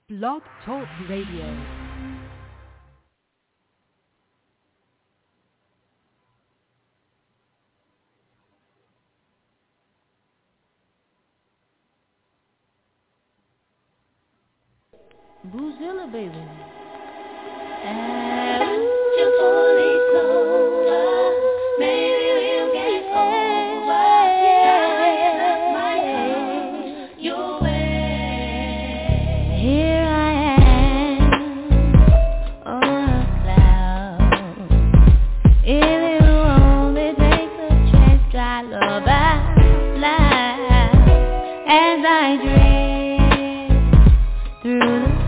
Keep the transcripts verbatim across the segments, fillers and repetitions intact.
Blog Talk Radio. Boozilla, baby. And just only soda. Maybe we'll get over. Time might come your way. Here I am on a cloud. If it only takes a chance, dry love I fly as I drift through the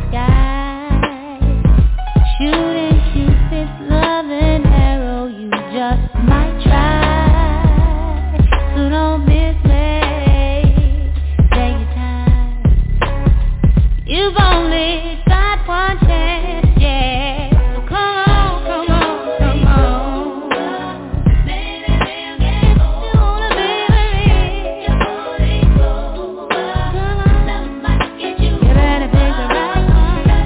shooting Cupid's love and arrow, you just might try. So don't miss me, take your time. You've only got one chance, yeah. So come on, come on, come on. Baby, we'll get over. Baby, you're only over. Come on, love might get you. You better pick the right one.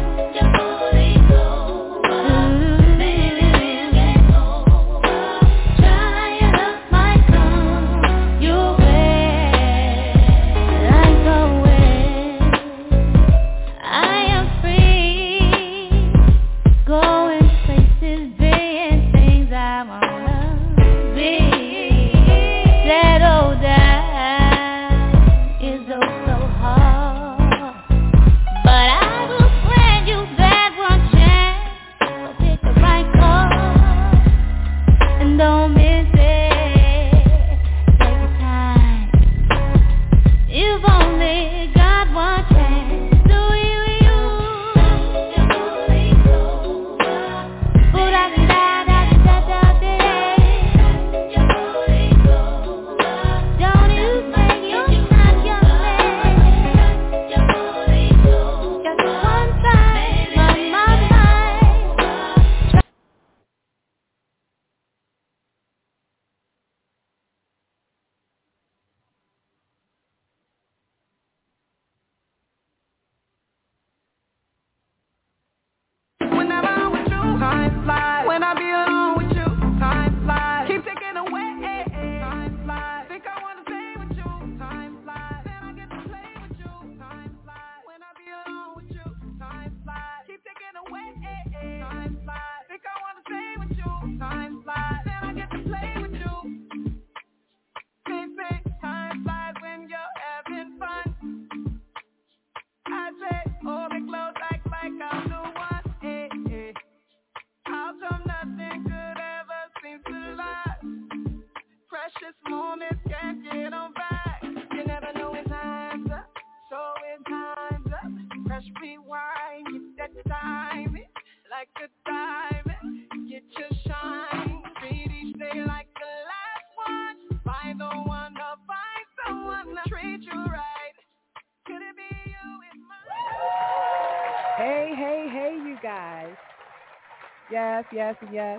Yes, yes, yes.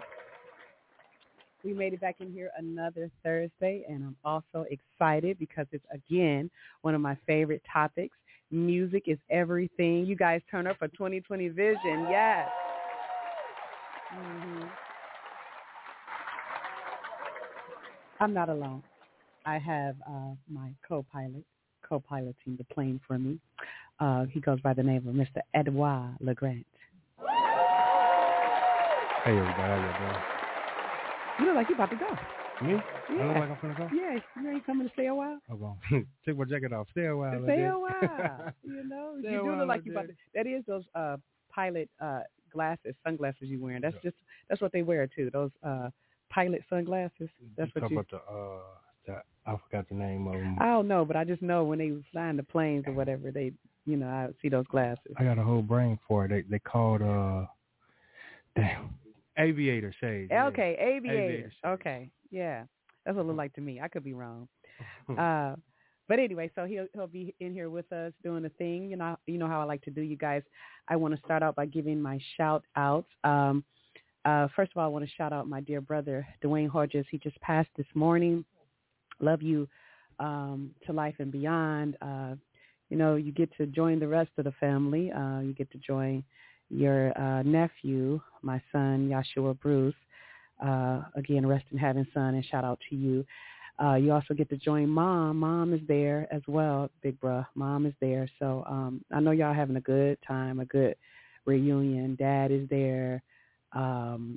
We made it back in here another Thursday, and I'm also excited because it's, again, one of my favorite topics. Music is everything. You guys turn up for twenty twenty Vision. Yes. Mm-hmm. I'm not alone. I have uh, my co-pilot, co-piloting the plane for me. Uh, he goes by the name of Mister Edouard Legrand. Hey, everybody, how y'all doing? You look like you about to go. Me? Yeah. I look like I'm finna go? Yeah, you ain't coming to stay a while? I'm going to take my jacket off. Stay a while. Stay a while. You know, Stay you do while, look like you about to. That is those uh, pilot uh, glasses, sunglasses you wearing. That's yeah. just, that's what they wear, too. Those uh, pilot sunglasses. That's you what you. About the, uh, the, I forgot the name of them. I don't know, but I just know when they flying the planes or whatever, they, you know, I see those glasses. I got a whole brain for it. They, they called, uh, damn. Aviator shades. Okay, yeah. aviator. aviator okay, yeah, that's what it looked like to me. I could be wrong. uh, but anyway, so he'll he'll be in here with us doing a thing. You know, you know how I like to do, you guys. I want to start out by giving my shout outs. Um, uh, first of all, I want to shout out my dear brother Dwayne Hodges. He just passed this morning. Love you um, to life and beyond. Uh, you know, you get to join the rest of the family. Uh, you get to join your uh, nephew, my son, Yashua Bruce. Uh, again, rest in heaven, son, and shout out to you. Uh, you also get to join mom. Mom is there as well, big bruh. Mom is there. So um, I know y'all having a good time, a good reunion. Dad is there. Um,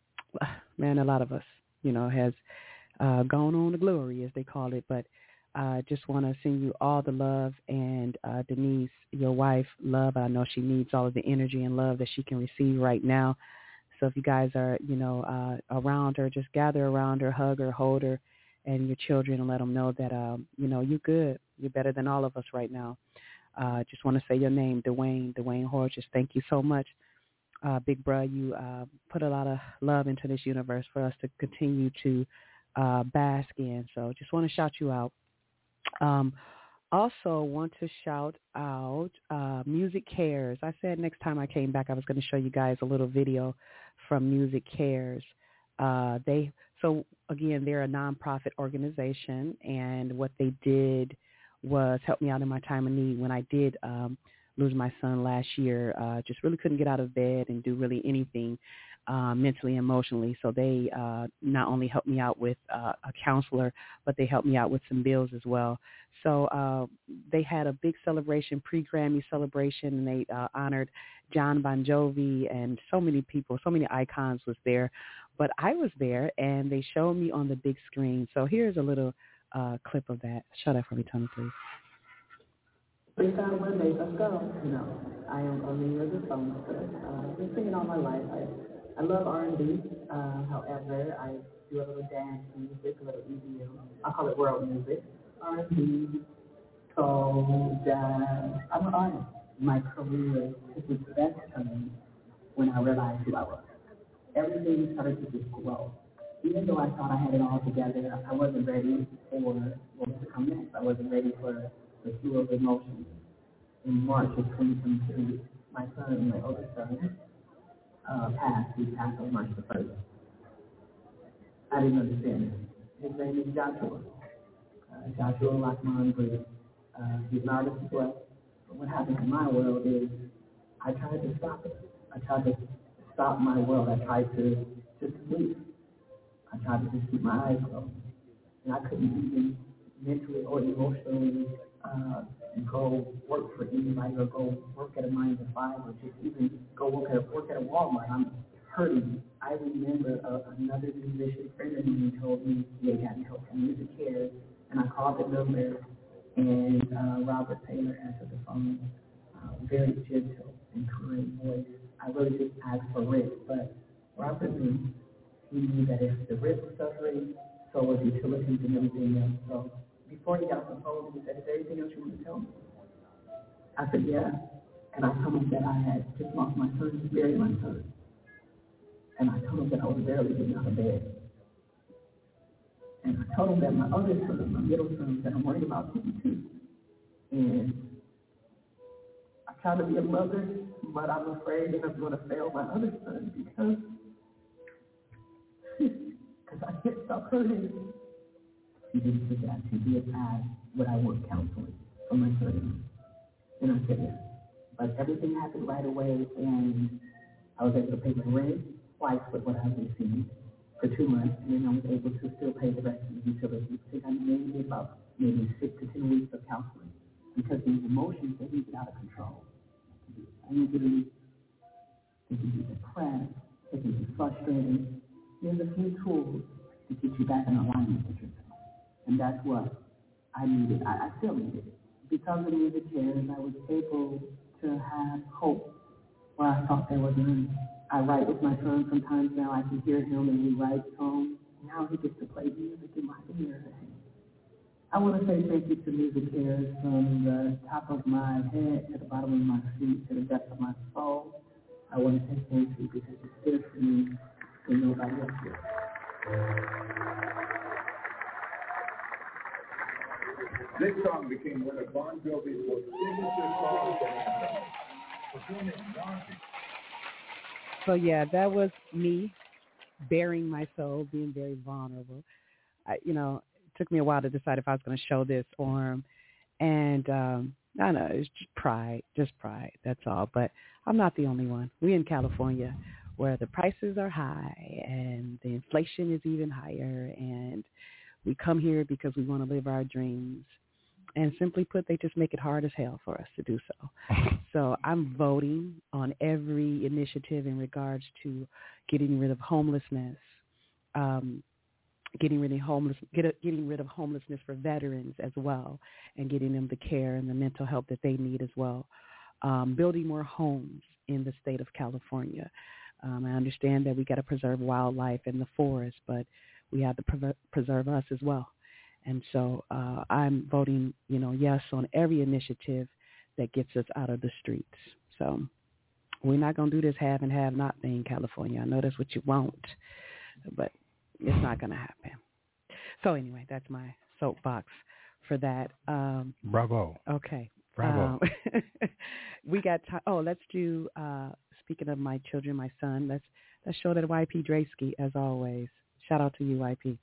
man, a lot of us, you know, has uh, gone on to glory, as they call it. But I uh, just want to send you all the love. And uh, Denise, your wife, love. I know she needs all of the energy and love that she can receive right now. So if you guys are, you know, uh, around her, just gather around her, hug her, hold her, and your children, and let them know that, um, you know, you're good. You're better than all of us right now. Uh, just want to say your name, Dwayne, Dwayne Horges. Thank you so much, uh, big bro. You uh, put a lot of love into this universe for us to continue to uh, bask in. So just want to shout you out. Um, also want to shout out uh, Music Cares. I said next time I came back I was going to show you guys a little video from Music Cares. Uh, they so again they're a nonprofit organization, and what they did was help me out in my time of need when I did um, lose my son last year. Uh, just really couldn't get out of bed and do really anything uh, mentally, emotionally. So they uh, not only helped me out with uh, a counselor, but they helped me out with some bills as well. So uh, they had a big celebration, pre-Grammy celebration, and they uh, honored John Bon Jovi, and so many people, so many icons was there. But I was there, and they showed me on the big screen. So here's a little uh, clip of that. Shut up for me, Tony, please. Freestyle Monday, let's go. You know, I am a leader of the songster. Uh, I've been singing all my life. I, I love R and B. Uh, however, I do a little dance music, a little E D M. I call it world music. R and B, soul, jazz. I'm an artist. My career took its best turn when I realized who I was. Everything started to just grow. Even though I thought I had it all together, I wasn't ready for what was to come next. I wasn't ready for the flow of emotions. In March of twenty twenty-two, my son, my oldest son, uh, passed. He passed on March the first. I didn't understand it. His name is Joshua. Uh, Joshua Lockman Bruce. Uh, he's an artist as well. But what happened in my world is I tried to stop it. I tried to stop my world. I tried to just sleep. I tried to just keep my eyes closed. And I couldn't even mentally or emotionally uh, go work for anybody or go work at a nine to five or just even go work at a, work at a Walmart. I'm hurting. I remember uh, another musician friend of mine told me he had gotten help from Music Cares, and I called the number, and uh, Robert Taylor answered the phone, uh, very gentle and kind voice. I really just asked for Rick, but Robert knew. He knew that if the Rick was suffering, so was utilities and everything else. So before he got off the phone, he said, "Is there anything else you want to tell me?" I said, "Yeah." And I told him that I had just lost my son, just buried my son. And I told him that I was barely getting out of bed. And I told him that my other son, my middle son, that I'm worried about him too. And I try to be a mother, but I'm afraid that I'm going to fail my other son because because I can't stop hurting. She didn't say that. She did ask would I want counseling for my son. And I said yes. But everything happened right away, and I was able to pay my rent twice with what I received for two months, and then I was able to still pay the rest of the utilities. I think I maybe about maybe six to ten weeks of counseling because these emotions, they can get out of control. They can be angry, they can be depressed, they can be frustrated. There's a few tools to get you back in alignment with yourself. And that's what I needed. I, I still needed it. Because of Music Cares, I was able to have hope where I thought there was none. I write with my son sometimes now. I can hear him and he writes songs. Now he gets to play music in my ear. I want to say thank you to Music Cares from the top of my head to the bottom of my feet to the depth of my soul. I want to say thank you because it's there for me when nobody else did. This song became one of Bon Jovi's most signature songs. So yeah, that was me bearing my soul, being very vulnerable. I, you know, it took me a while to decide if I was going to show this or him. And um, I know it's just pride, just pride. That's all. But I'm not the only one. We in California, where the prices are high and the inflation is even higher, and we come here because we want to live our dreams. And simply put, they just make it hard as hell for us to do so. So I'm voting on every initiative in regards to getting rid of homelessness, um, getting rid of homeless, get a, getting rid of homelessness for veterans as well, and getting them the care and the mental health that they need as well. Um, building more homes in the state of California. Um, I understand that we got to preserve wildlife and the forest, but we have to pre- preserve us as well. And so uh, I'm voting, you know, yes on every initiative that gets us out of the streets. So we're not going to do this have and have not thing, California. I know that's what you want, but it's not going to happen. So anyway, that's my soapbox for that. Um, Bravo. Okay. Bravo. Um, we got time. Oh, let's do, uh, speaking of my children, my son, let's, let's show that Y P Draysky as always. Shout out to you, Y P.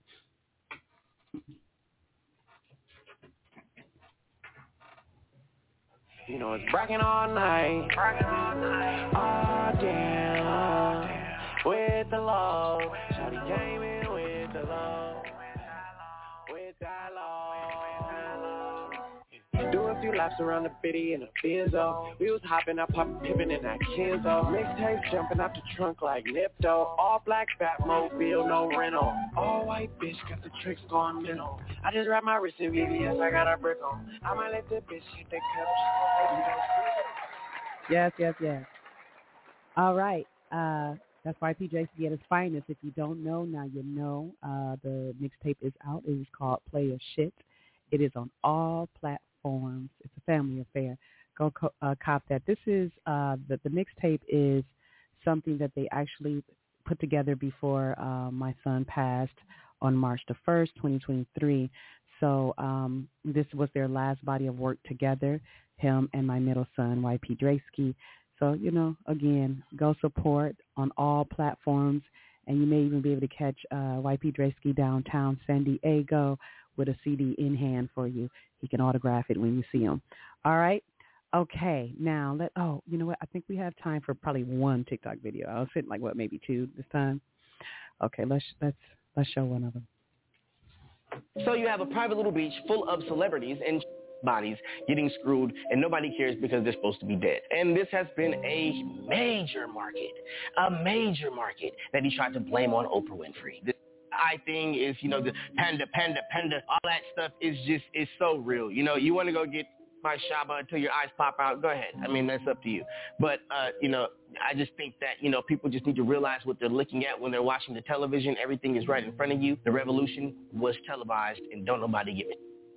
You know, it's bragging all night. Bragging all night. Oh, damn. With the love. Shawty came in with the love. With that love. Do a few laps around the bitty in a Benzo. We was hopping up, popping, pippin' in that Kenzo. Mixtape jumping out the trunk like Nipto. All black Batmobile, no rental. All white bitch got the tricks going mental. I just wrap my wrist in V V S, I got a brick on. I might let the bitch hit the cup. Yes, yes, yes. All right. Uh, that's Y P Draysky at his finest. If you don't know, now you know. Uh, the mixtape is out. It is called Play Your Shit. It is on all platforms. It's a family affair. Go co- uh, cop that. This is uh, the, the mixtape is something that they actually put together before uh, my son passed on March the first, twenty twenty-three. So um, this was their last body of work together, him and my middle son, Y P Draysky. So, you know, again, go support on all platforms, and you may even be able to catch uh, Y P Draysky downtown San Diego with a C D in hand for you. He can autograph it when you see him. All right? Okay. Now, let. oh, you know what? I think we have time for probably one TikTok video. I was sitting like, what, maybe two this time? Okay, let's let's let's show one of them. So you have a private little beach full of celebrities and bodies getting screwed, and nobody cares because they're supposed to be dead. And this has been a major market, a major market that he tried to blame on Oprah Winfrey. This I thing is, you know, the panda, panda, panda, all that stuff is just, is so real. You know, you want to go get my shaba until your eyes pop out, go ahead. I mean, that's up to you. But, uh, you know, I just think that, you know, people just need to realize what they're looking at when they're watching the television. Everything is right in front of you. The revolution was televised, and don't nobody get it.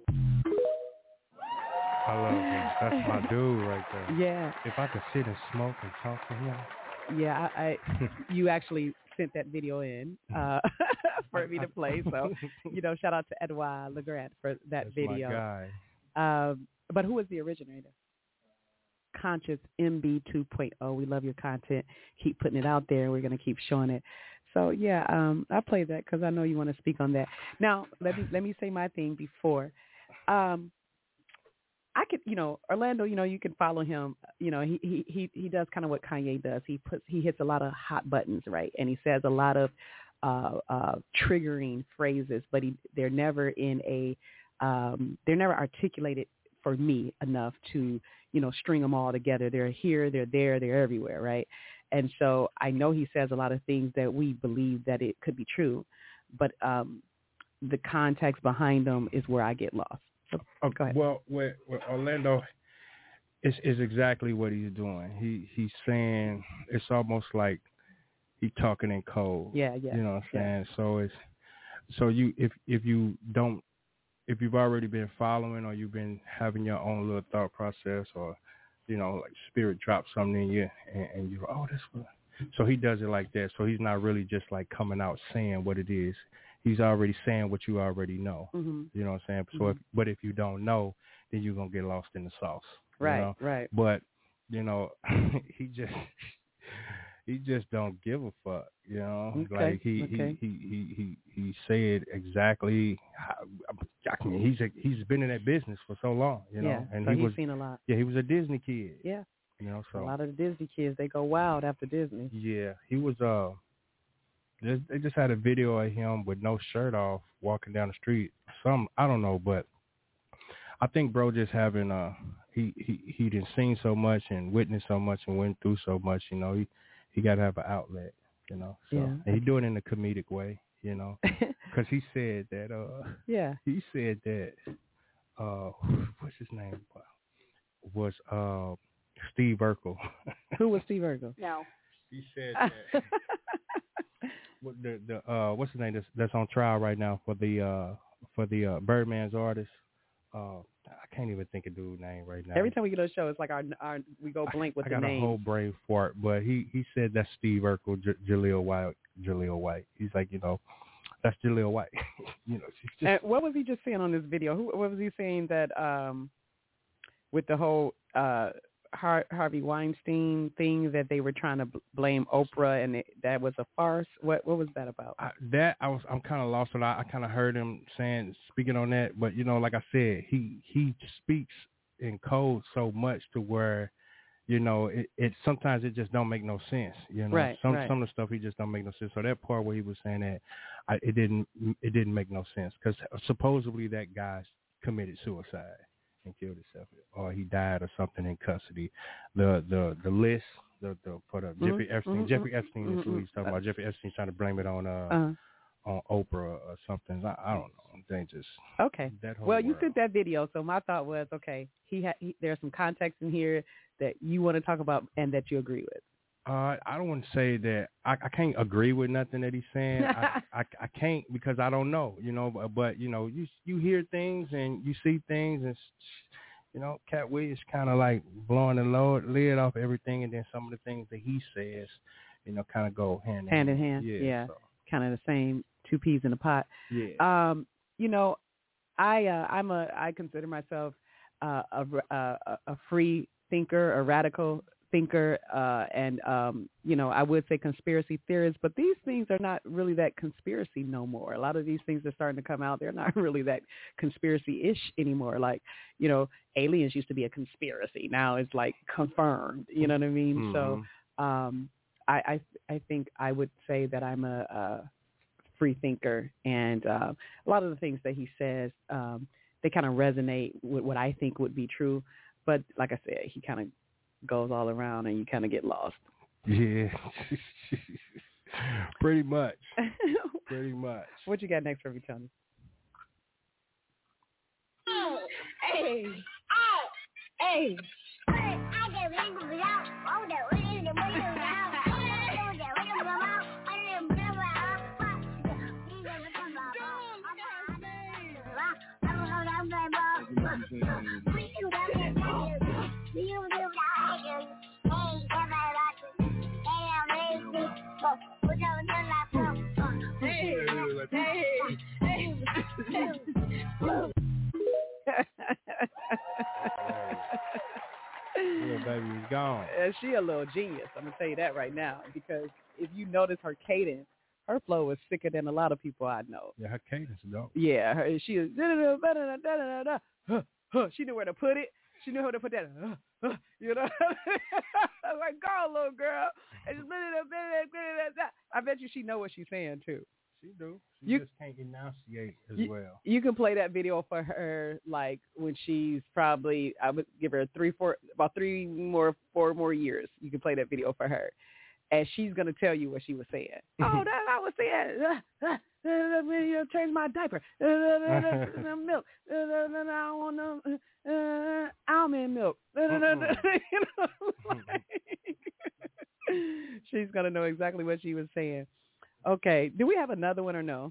I love him. That's my dude right there. Yeah. If I could sit and smoke and talk to him. Yeah, I, I you actually sent that video in uh, for me to play. So, you know, shout out to Edouard Legrand for that That's video. My guy. Um, but who was the originator? Conscious M B two point oh. We love your content. Keep putting it out there. We're going to keep showing it. So, yeah, um, I played that because I know you want to speak on that. Now, let me let me say my thing before. Um, I could, you know, Orlando, you know, you can follow him. You know, he he he, he does kind of what Kanye does. He puts he hits a lot of hot buttons, right? And he says a lot of uh, uh, triggering phrases, but he, they're never in a um, they're never articulated for me enough to, you know, string them all together. They're here, they're there, they're everywhere, right? And so I know he says a lot of things that we believe that it could be true, but um, the context behind them is where I get lost. So, go ahead. Well, with, with Orlando, it's, it's exactly what he's doing. He he's saying it's almost like he talking in code. Yeah, yeah. You know what I'm saying? Yeah. So it's so you if if you don't if you've already been following or you've been having your own little thought process, or you know, like spirit drops something in you and, and you're oh that's what. So he does it like that. So he's not really just like coming out saying what it is. He's already saying what you already know. Mm-hmm. You know what I'm saying? So, Mm-hmm. if, but if you don't know, then you're gonna get lost in the sauce. Right, you know? right. But you know, he just he just don't give a fuck, you know. Okay, Like he, okay. he he he he he said exactly how. I mean, he's a, he's been in that business for so long, you know. Yeah, and so he he's was seen a lot. yeah, he was a Disney kid. Yeah, you know. So a lot of the Disney kids, they go wild after Disney. Yeah, he was. Uh, they they just had a video of him with no shirt off walking down the street. Some I don't know, but I think bro just having uh he he he done seen so much and witnessed so much and went through so much. You know, he he got to have an outlet. You know, so Yeah. and he do it in a comedic way. You know, because he said that. Uh, yeah. He said that. Uh, what's his name? Was uh Steve Urkel. Who was Steve Urkel? No. He said that. What the the uh what's his name that's that's on trial right now for the uh for the uh Birdman's artist. Uh I can't even think of dude's name right now. Every time we get on the show, it's like our our we go blank with I the got name. a whole brain fart, but he he said that's Steve Urkel, J- Jaleel White, Jaleel White. He's like, you know, that's Jaleel White. you know, she's just. And what was he just saying on this video? Who what was he saying that um with the whole uh Har- Harvey Weinstein thing that they were trying to b- blame Oprah and it, that was a farce? What what was that about? I, that I was I'm kind of lost. I, I kind of heard him saying speaking on that, but you know, like I said, he he speaks in code so much to where, you know, it, it sometimes it just don't make no sense. You know, right, some right. some of the stuff he just don't make no sense. So that part where he was saying that, I, it didn't it didn't make no sense because supposedly that guy committed suicide and killed himself, or he died or something in custody. The the the list the, the for the mm-hmm, Jeffrey Epstein mm-hmm, Jeffrey Epstein mm-hmm, is who he's talking about. Jeffrey Epstein's trying to blame it on uh, uh-huh. on Oprah or something. I, I don't know. They just okay. That whole well, you world. sent that video, so my thought was okay. He had he, there's some context in here that you want to talk about and that you agree with. Uh, I don't want to say that I, I can't agree with nothing that he's saying. I, I I can't because I don't know, you know. But, but you know, you you hear things and you see things, and you know, Cat Williams kind of like blowing the load, lid off everything, and then some of the things that he says, you know, kind of go hand in hand. hand. in hand. Yeah, yeah. So. Kind of the same two peas in a pot. Yeah. Um, you know, I uh, I'm a I consider myself uh, a, a a free thinker, a radical thinker, uh, and um, you know, I would say conspiracy theorist, but these things are not really that conspiracy no more. A lot of these things are starting to come out. They're not really that conspiracy-ish anymore. Like, you know, aliens used to be a conspiracy. Now it's like confirmed. You know what I mean? Mm-hmm. So um, I, I I think I would say that I'm a, a free thinker, and uh, a lot of the things that he says, um, they kind of resonate with what I think would be true. But like I said, he kind of goes all around and you kind of get lost. Yeah. Pretty much. Pretty much. What you got next for me, Tony? Oh, hey, oh, hey. Little baby is gone. Uh, she a little genius. I'm gonna tell you that right now, because if you notice her cadence, her flow is sicker than a lot of people I know. Yeah, her cadence is dope. Yeah, her, she is. She knew where to put it. She knew how to put that. You know, like, go, little girl. I bet you she know what she's saying too. She do. She you, just can't enunciate as you, well. You can play that video for her, like when she's probably, I would give her three, four, about three more, four more years. You can play that video for her, and she's gonna tell you what she was saying. Oh, that I was saying. Uh, uh, uh, change my diaper. Uh, uh, uh, milk. Uh, uh, uh, I don't want no uh, almond milk. Uh, uh, uh, you know, like, she's gonna know exactly what she was saying. Okay, do we have another one or no?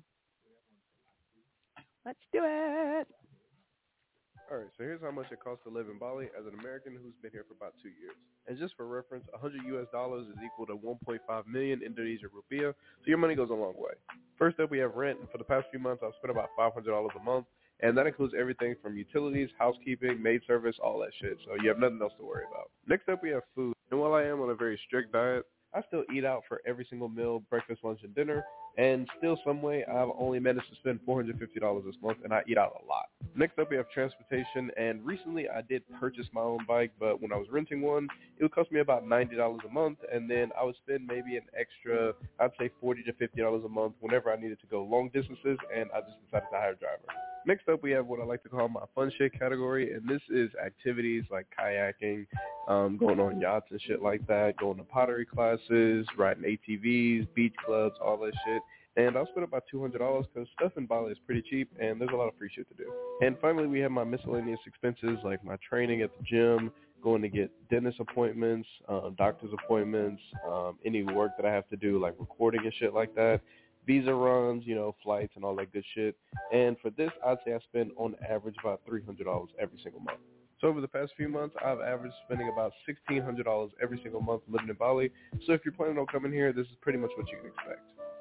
Let's do it. All right, so here's how much it costs to live in Bali as an American who's been here for about two years. And just for reference, one hundred U S dollars is equal to one point five million Indonesian rupiah, so your money goes a long way. First up, we have rent, and for the past few months, I've spent about five hundred dollars a month, and that includes everything from utilities, housekeeping, maid service, all that shit, so you have nothing else to worry about. Next up, we have food, and while I am on a very strict diet, I still eat out for every single meal, breakfast, lunch, and dinner, and still some way I've only managed to spend four hundred fifty dollars this month, and I eat out a lot. Next up, we have transportation, and recently I did purchase my own bike, but when I was renting one, it would cost me about ninety dollars a month, and then I would spend maybe an extra, I'd say forty to fifty dollars a month whenever I needed to go long distances, and I just decided to hire a driver. Next up, we have what I like to call my fun shit category, and this is activities like kayaking, um, going on yachts and shit like that, going to pottery classes, riding A T Vs, beach clubs, all that shit. And I'll spend about two hundred dollars because stuff in Bali is pretty cheap, and there's a lot of free shit to do. And finally, we have my miscellaneous expenses like my training at the gym, going to get dentist appointments, um, doctor's appointments, um, any work that I have to do like recording and shit like that, visa runs, you know, flights and all that good shit. And for this, I'd say I spend on average about three hundred dollars every single month. So over the past few months, I've averaged spending about sixteen hundred dollars every single month living in Bali. So if you're planning on coming here, this is pretty much what you can expect.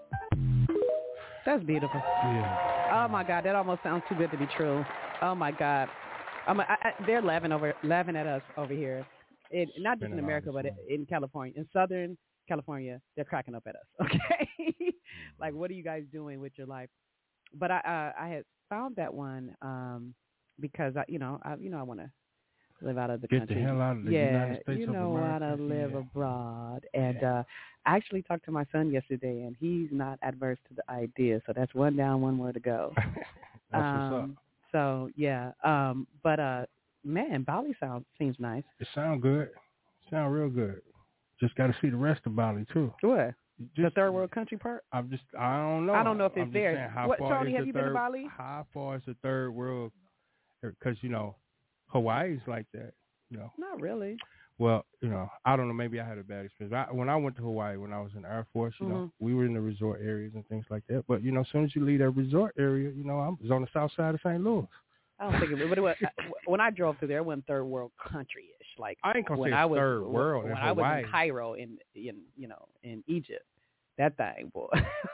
That's beautiful. Yeah. Oh my God, that almost sounds too good to be true. Oh my God, I'm a, I, I, they're laughing over, laughing at us over here. It, not just in America, but in California, in Southern California, they're cracking up at us. Okay, like what are you guys doing with your life? But I, uh, I had found that one um, because I, you know, I, you know, I want to live out of the Get country. the hell out of the yeah, United States you of know America. how to live Yeah. abroad. And Yeah. uh, I actually talked to my son yesterday, and he's not adverse to the idea. So that's one down, one more to go. That's um, what's up. So yeah, um, but uh, man, Bali sounds seems nice. It sound good. Sound real good. Just got to see the rest of Bali too. What? Just, the third world country part? I'm just. I don't know. I don't know if it's I'm just there. saying, how What, far Tony, is have the you been to third- Bali? How far is the third world? Because you know, Hawaii's like that. You know. Not really. Well, you know, I don't know. Maybe I had a bad experience. I, when I went to Hawaii, when I was in the Air Force, you Mhm. know, we were in the resort areas and things like that. But you know, as soon as you leave that resort area, you know, I was on the south side of Saint Louis. I don't think it, but it was, when I drove through there, it wasn't third world country-ish. Like I ain't gonna when say I was, third world when in I was Hawaii. in Cairo in, in you know in Egypt, that thing, boy,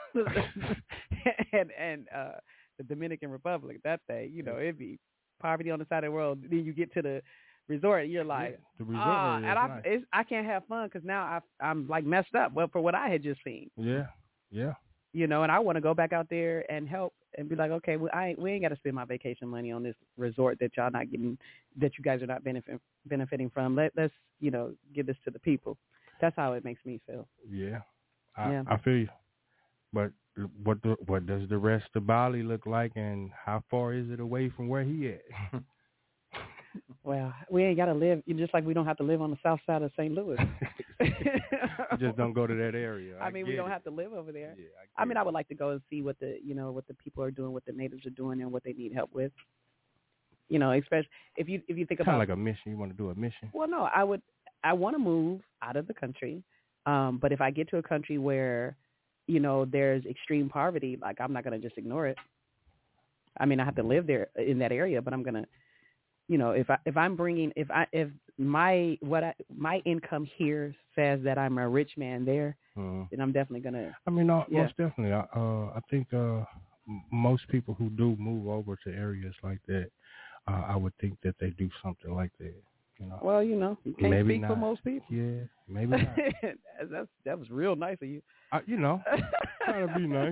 and and uh, the Dominican Republic, that thing, you know, it'd be poverty on the side of the world. Then you get to the resort, you're like, Yeah, the resort ah, area is and I nice. it's, I can't have fun because now I I'm like messed up. Well, for what I had just seen. Yeah, yeah. You know, and I want to go back out there and help and be like, okay, well, I ain't, we ain't got to spend my vacation money on this resort that y'all not getting, that you guys are not benefit, benefiting from. Let, let's, you know, give this to the people. That's how it makes me feel. Yeah, I, Yeah. I feel you. But what the, what does the rest of Bali look like, and how far is it away from where he at? Well, we ain't got to live, just like we don't have to live on the south side of Saint Louis. You just don't go to that area. I, I mean, we get don't it. have to live over there. Yeah, I, I mean, I would like to go and see what the, you know, what the people are doing, what the natives are doing, and what they need help with. You know, especially if you if you think kind of about like a mission. You want to do a mission? Well, no, I would. I want to move out of the country, um, but if I get to a country where, you know, there's extreme poverty, like I'm not going to just ignore it. I mean, I have to live there in that area, but I'm gonna, you know, if I if I'm bringing if I if my what I, my income here says that I'm a rich man there, Mm-hmm. then I'm definitely gonna. I mean, no, Yeah. most definitely. I, uh, I think uh, m- most people who do move over to areas like that, uh, I would think that they do something like that. You know, Well, you know, you can't maybe speak not. for most people. Yeah, maybe not. That's that was real nice of you. I, you know, trying to be nice.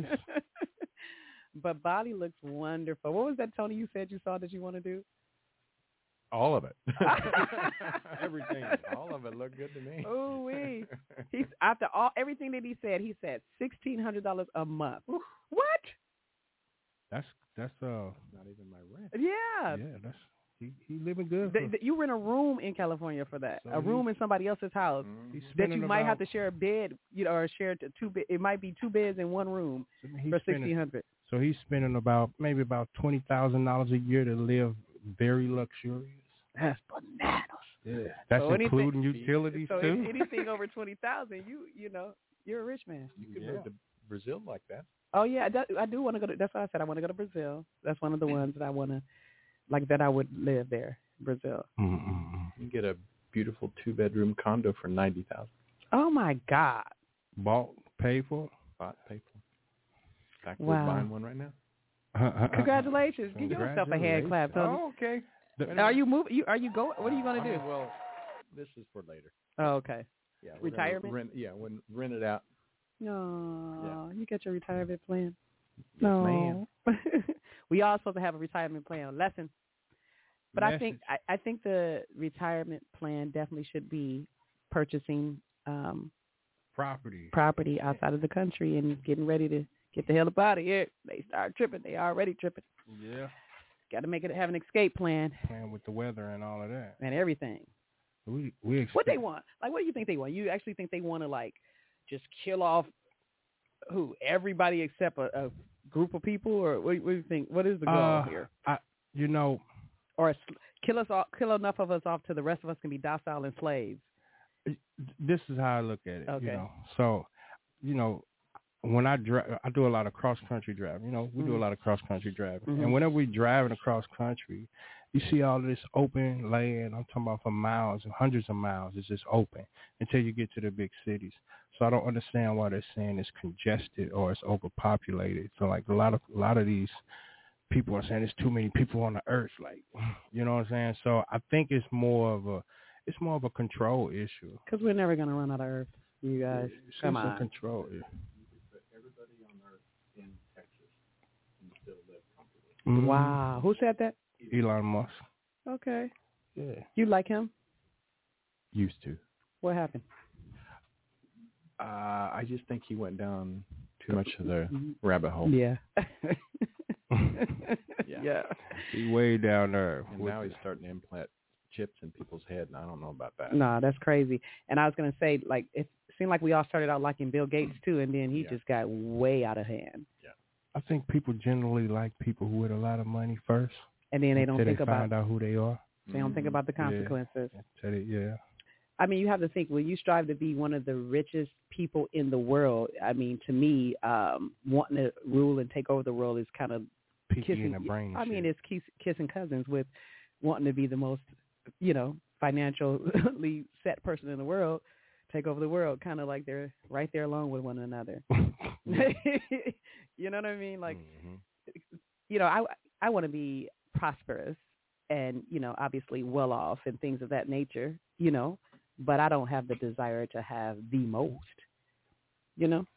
But Bali looks wonderful. What was that, Tony, you said you saw that you want to do? All of it. Everything. All of it looked good to me. Oh, wee. He's after all everything that he said, he said sixteen hundred dollars a month. What? That's that's uh Not even my rent. Yeah. yeah. That's he he living good. The- for- the- you rent a room in California for that. So a room in somebody else's house he's that spending you might have about- to share a bed, you know, or share t- two. Be- it might be two beds in one room he's for spending- sixteen hundred. So he's spending about maybe about twenty thousand dollars a year to live very luxurious. That's bananas. Yeah, that's So anything- including utilities So too. any- anything over twenty thousand, you you know, you're a rich man. You could Yeah. move to Brazil like that. Oh yeah, I do, I do want to go to. That's why I said I want to go to Brazil. That's one of the ones that I want to, like that I would live there, Brazil. Mm-mm-mm. You can get a beautiful two-bedroom condo for ninety thousand Oh my God! Bought, paid for. Bought, paid for. In fact, Wow. we're buying one right now. Congratulations! Give yourself a hand clap, Tony. Oh, okay. Are you moving? You are you going? What are you going to Oh, do? well, this is for later. Oh, okay. Yeah, we're gonna retirement. Rent, yeah, when rent it out. No, you got your retirement plan. Yes, No, we all supposed to have a retirement plan. Lesson. But Message. I think I, I think the retirement plan definitely should be purchasing um, property property outside of the country and getting ready to get the hell up out of here. They start tripping. They already tripping. Yeah. Got to make it have an escape plan. Playing with the weather and all of that. And everything. We we expect, what they want? Like, what do you think they want? You actually think they want to like just kill off who? Everybody except a, a group of people, or what, what do you think? What is the goal uh, here? I, you know, or kill us all, kill enough of us off to the rest of us can be docile and slaves. This is how I look at it. Okay. You know, so you know. When I drive, I do a lot of cross country driving. You know, we mm-hmm. do a lot of cross country driving, mm-hmm. and whenever we driving across country, you see all this open land. I'm talking about for miles and hundreds of miles. It's just open until you get to the big cities. So I don't understand why they're saying it's congested or it's overpopulated. So like a lot of a lot of these people are saying there's too many people on the earth. Like, you know what I'm saying? So I think it's more of a it's more of a control issue. Because we're never gonna run out of earth, you guys. It's Come just on. a control issue. In Texas and still live comfortably. Mm-hmm. Wow. Who said that? Elon Musk. Okay. Yeah. You like him? Used to. What happened? Uh, I just think he went down too much of the rabbit hole. Yeah. yeah. Yeah. He's way down there. And now he's starting to implant chips in people's head, and I don't know about that. No, nah, that's crazy. And I was going to say, like, it seemed like we all started out liking Bill Gates, too, and then he yeah. just got way out of hand. Yeah. I think people generally like people who with a lot of money first. And then they don't think they about find out who they are. They don't think about the consequences. Yeah. yeah. I mean, you have to think, when you strive to be one of the richest people in the world, I mean, to me, um, wanting to rule and take over the world is kind of kissing. In the brain I shit. mean, it's kiss, kissing cousins with wanting to be the most, you know, financially set person in the world, take over the world, kind of like they're right there along with one another. You know what I mean? Like, mm-hmm. you know, I I want to be prosperous and, you know, obviously well off and things of that nature, you know, but I don't have the desire to have the most, you know?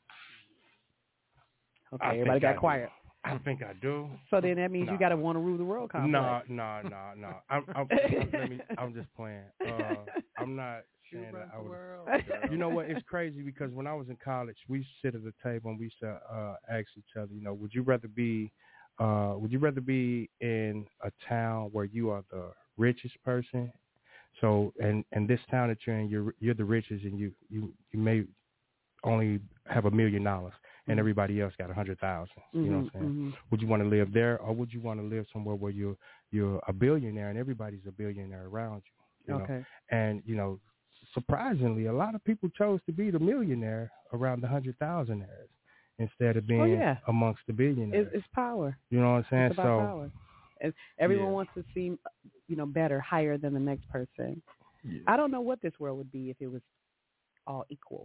Okay, I everybody got I quiet. Do. I think I do. So then that means no. you got to want to rule the world complex. No, no, no, no. I'm, I'm, I'm, let me, I'm just playing. Uh, I'm not saying that I would. You know what? It's crazy because when I was in college, we sit at the table and we used to uh, ask each other, you know, would you rather be, uh, would you rather be in a town where you are the richest person? So, and, and this town that you're in, you're you're the richest, and you, you, you may only have a million dollars. And everybody else got a hundred thousand. You know what I'm saying? Mm-hmm. Would you want to live there, or would you want to live somewhere where you're you're a billionaire and everybody's a billionaire around you? You okay. know? And you know, surprisingly, a lot of people chose to be the millionaire around the hundred thousandaires instead of being oh, yeah. amongst the billionaires. It's, it's power. You know what I'm saying? It's about so power. And everyone yeah. wants to seem, you know, better, higher than the next person. Yeah. I don't know what this world would be if it was all equal.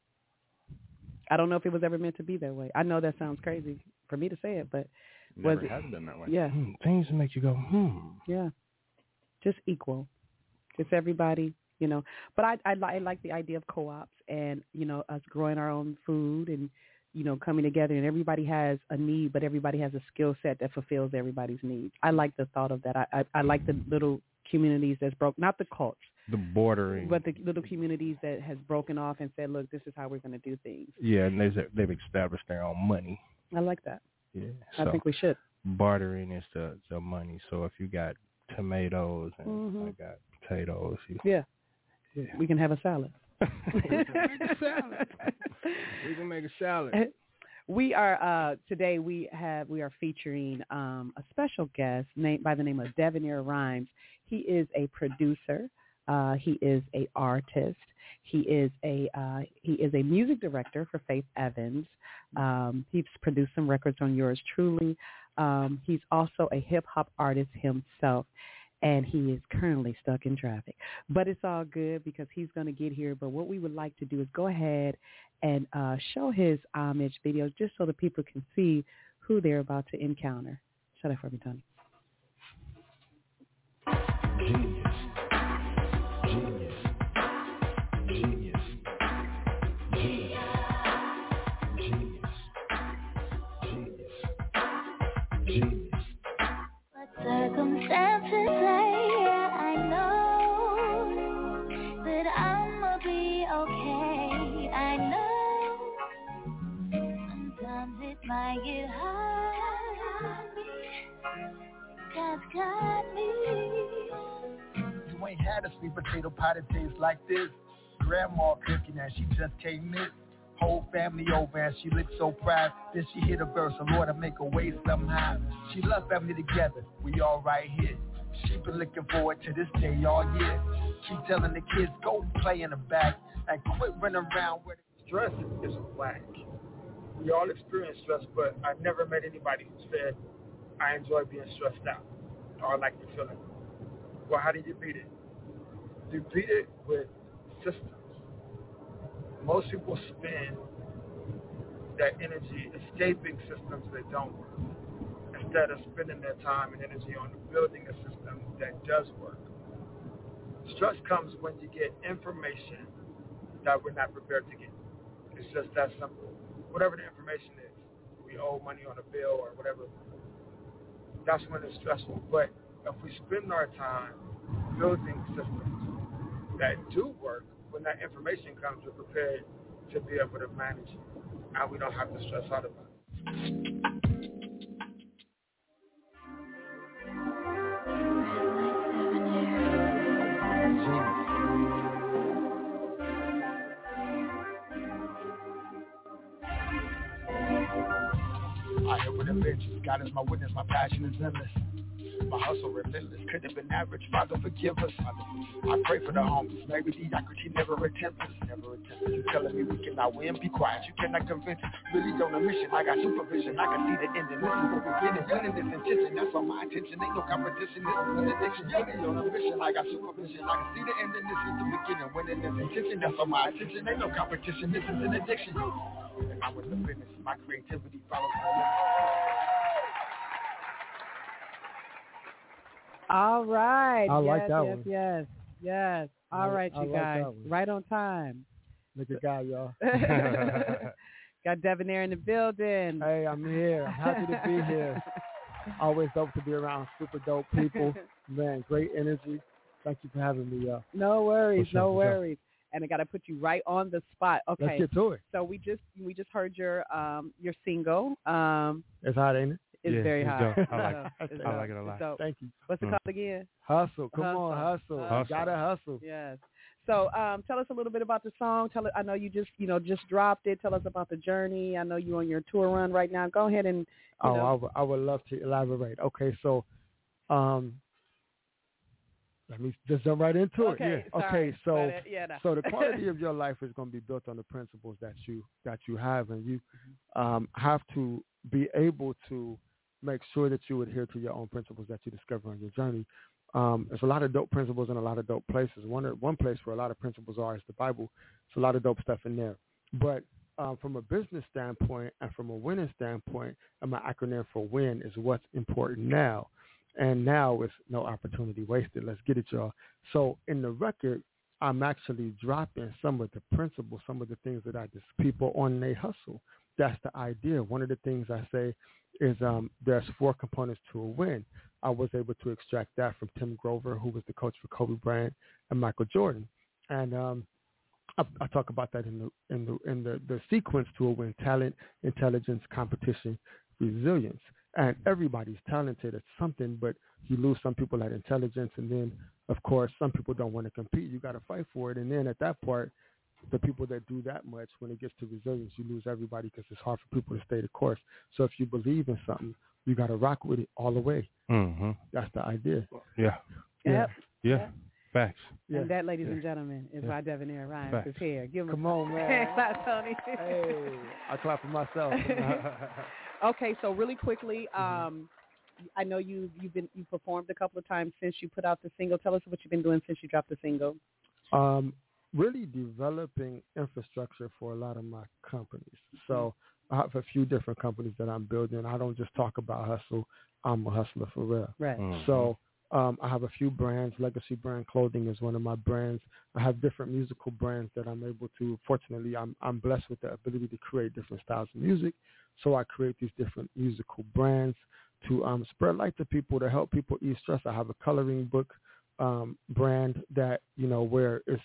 I don't know if it was ever meant to be that way. I know that sounds crazy for me to say it, but Never was it, has been that way. Yeah. Hmm, things make you go, hmm. Yeah. Just equal. It's everybody, you know. But I, I, I like the idea of co-ops and, you know, us growing our own food and, you know, coming together, and everybody has a need, but everybody has a skill set that fulfills everybody's needs. I like the thought of that. I, I, I like the little communities that's broke, not the cults. The bordering. But the little communities that has broken off and said, look, this is how we're going to do things. Yeah, and they've, they've established their own money. I like that. Yeah. I so think we should. Bartering is the, the money. So if you got tomatoes and mm-hmm. I got potatoes. You, yeah. yeah. We can have a salad. we can make a salad. We can make a salad. We are uh, today. We have we are featuring um, a special guest named by the name of Devonair Rhymes. He is a producer. Uh, he is a artist. He is a uh, he is a music director for Faith Evans. Um, he's produced some records on Yours Truly. Um, he's also a hip hop artist himself, and he is currently stuck in traffic. But it's all good because he's going to get here. But what we would like to do is go ahead and uh, show his homage videos just so the people can see who they're about to encounter. Shut up for me, Tony. Genius. Genius. Genius. okay. I know sometimes it might get hard. God's got me. You ain't had a sweet potato pie that tastes like this. Grandma cooking and she just can't miss. Whole family over and she looked so proud. Then she hit a verse, so Lord, I make a way somehow. She loves family together, we all right here. She been looking forward to this day all year. Keep telling the kids, go play in the back and quit running around with it. Stress is whack. We all experience stress, but I've never met anybody who said, I enjoy being stressed out or I like the feeling. Well, how do you beat it? You beat it with systems. Most people spend that energy escaping systems that don't work instead of spending their time and energy on building a system that does work. Stress comes when you get information that we're not prepared to get. It's just that simple. Whatever the information is, we owe money on a bill or whatever, that's when it's stressful. But if we spend our time building systems that do work, when that information comes, we're prepared to be able to manage it, and we don't have to stress out about it. I hear with adventures, God is my witness, my passion is endless. My hustle relentless, could have been average, Father forgive us. I pray for the homies, maybe mediocrity never attempt us. Never attempt us. You telling me we cannot win, be quiet, you cannot convince us. Really on a mission, I got supervision, I can see the ending. This is the beginning, winning this intention, that's all my attention. Ain't no competition, this is an addiction. Really on a mission, I got supervision, I can see the ending. This is the beginning, winning this intention, that's all my attention. Ain't no competition, this is an addiction. And I'm with the business, my creativity follows my limits. All right. I yes, like that yes, one. Yes, yes. All I, right, I you like guys. that one. Right on time. Look at God, y'all. Got Debonair in the building. Hey, I'm here. I'm happy to be here. Always dope to be around super dope people. Man, great energy. Thank you for having me, y'all. No worries, For sure, no for worries. And I got to put you right on the spot. Okay. Let's get to it. So we just we just heard your um your single. Um, It's hot, ain't it? It's Yeah, very it's hot. dope. I like So, it. it's I dope. like it a It's lot. dope. Thank you. What's it Mm. called again? Hustle. Come on, hustle. Hustle. You gotta hustle. Yes. So um, tell us a little bit about the song. Tell it. I know you just you know just dropped it. Tell us about the journey. I know you're on your tour run right now. Go ahead and. You Oh, know. I would, I would love to elaborate. Okay, so um, let me just jump right into Okay, it. Yeah. sorry, Okay, so but, uh, yeah, no. so the quality of your life is going to be built on the principles that you that you have, and you um, have to be able to make sure that you adhere to your own principles that you discover on your journey. Um, there's a lot of dope principles in a lot of dope places. One one place where a lot of principles are is the Bible. It's a lot of dope stuff in there. But um, from a business standpoint and from a winning standpoint, and my acronym for WIN is what's important now. And now is no opportunity wasted. Let's get it, y'all. So in the record, I'm actually dropping some of the principles, some of the things that I just people on they hustle. That's the idea. One of the things I say is um, there's four components to a win. I was able to extract that from Tim Grover, who was the coach for Kobe Bryant and Michael Jordan. And um, I, I talk about that in the in the in the, the sequence to a win: talent, intelligence, competition, resilience. And everybody's talented at something, but you lose some people at intelligence, and then, of course, some people don't want to compete. You got to fight for it, and then at that part, the people that do that much, when it gets to resilience, you lose everybody because it's hard for people to stay the course. So if you believe in something, you got to rock with it all the way. Mm-hmm. That's the idea. Yeah. Yeah. Yep. Yeah. Yep. Facts. And Yeah. that, ladies Yeah. and gentlemen, is Yeah. why Debonair Rhymes Facts. is here. Give him Come a on, man. clap, Tony. Hey, I clap for myself. Okay, so really quickly, um, I know you you've been you performed a couple of times since you put out the single. Tell us what you've been doing since you dropped the single. Um, really developing infrastructure for a lot of my companies. So I have a few different companies that I'm building. I don't just talk about hustle. I'm a hustler for real. Right. Mm-hmm. So um, I have a few brands. Legacy Brand Clothing is one of my brands. I have different musical brands that I'm able to. Fortunately, I'm I'm blessed with the ability to create different styles of music. So I create these different musical brands to um, spread light to people, to help people ease stress. I have a coloring book um, brand that, you know, where it's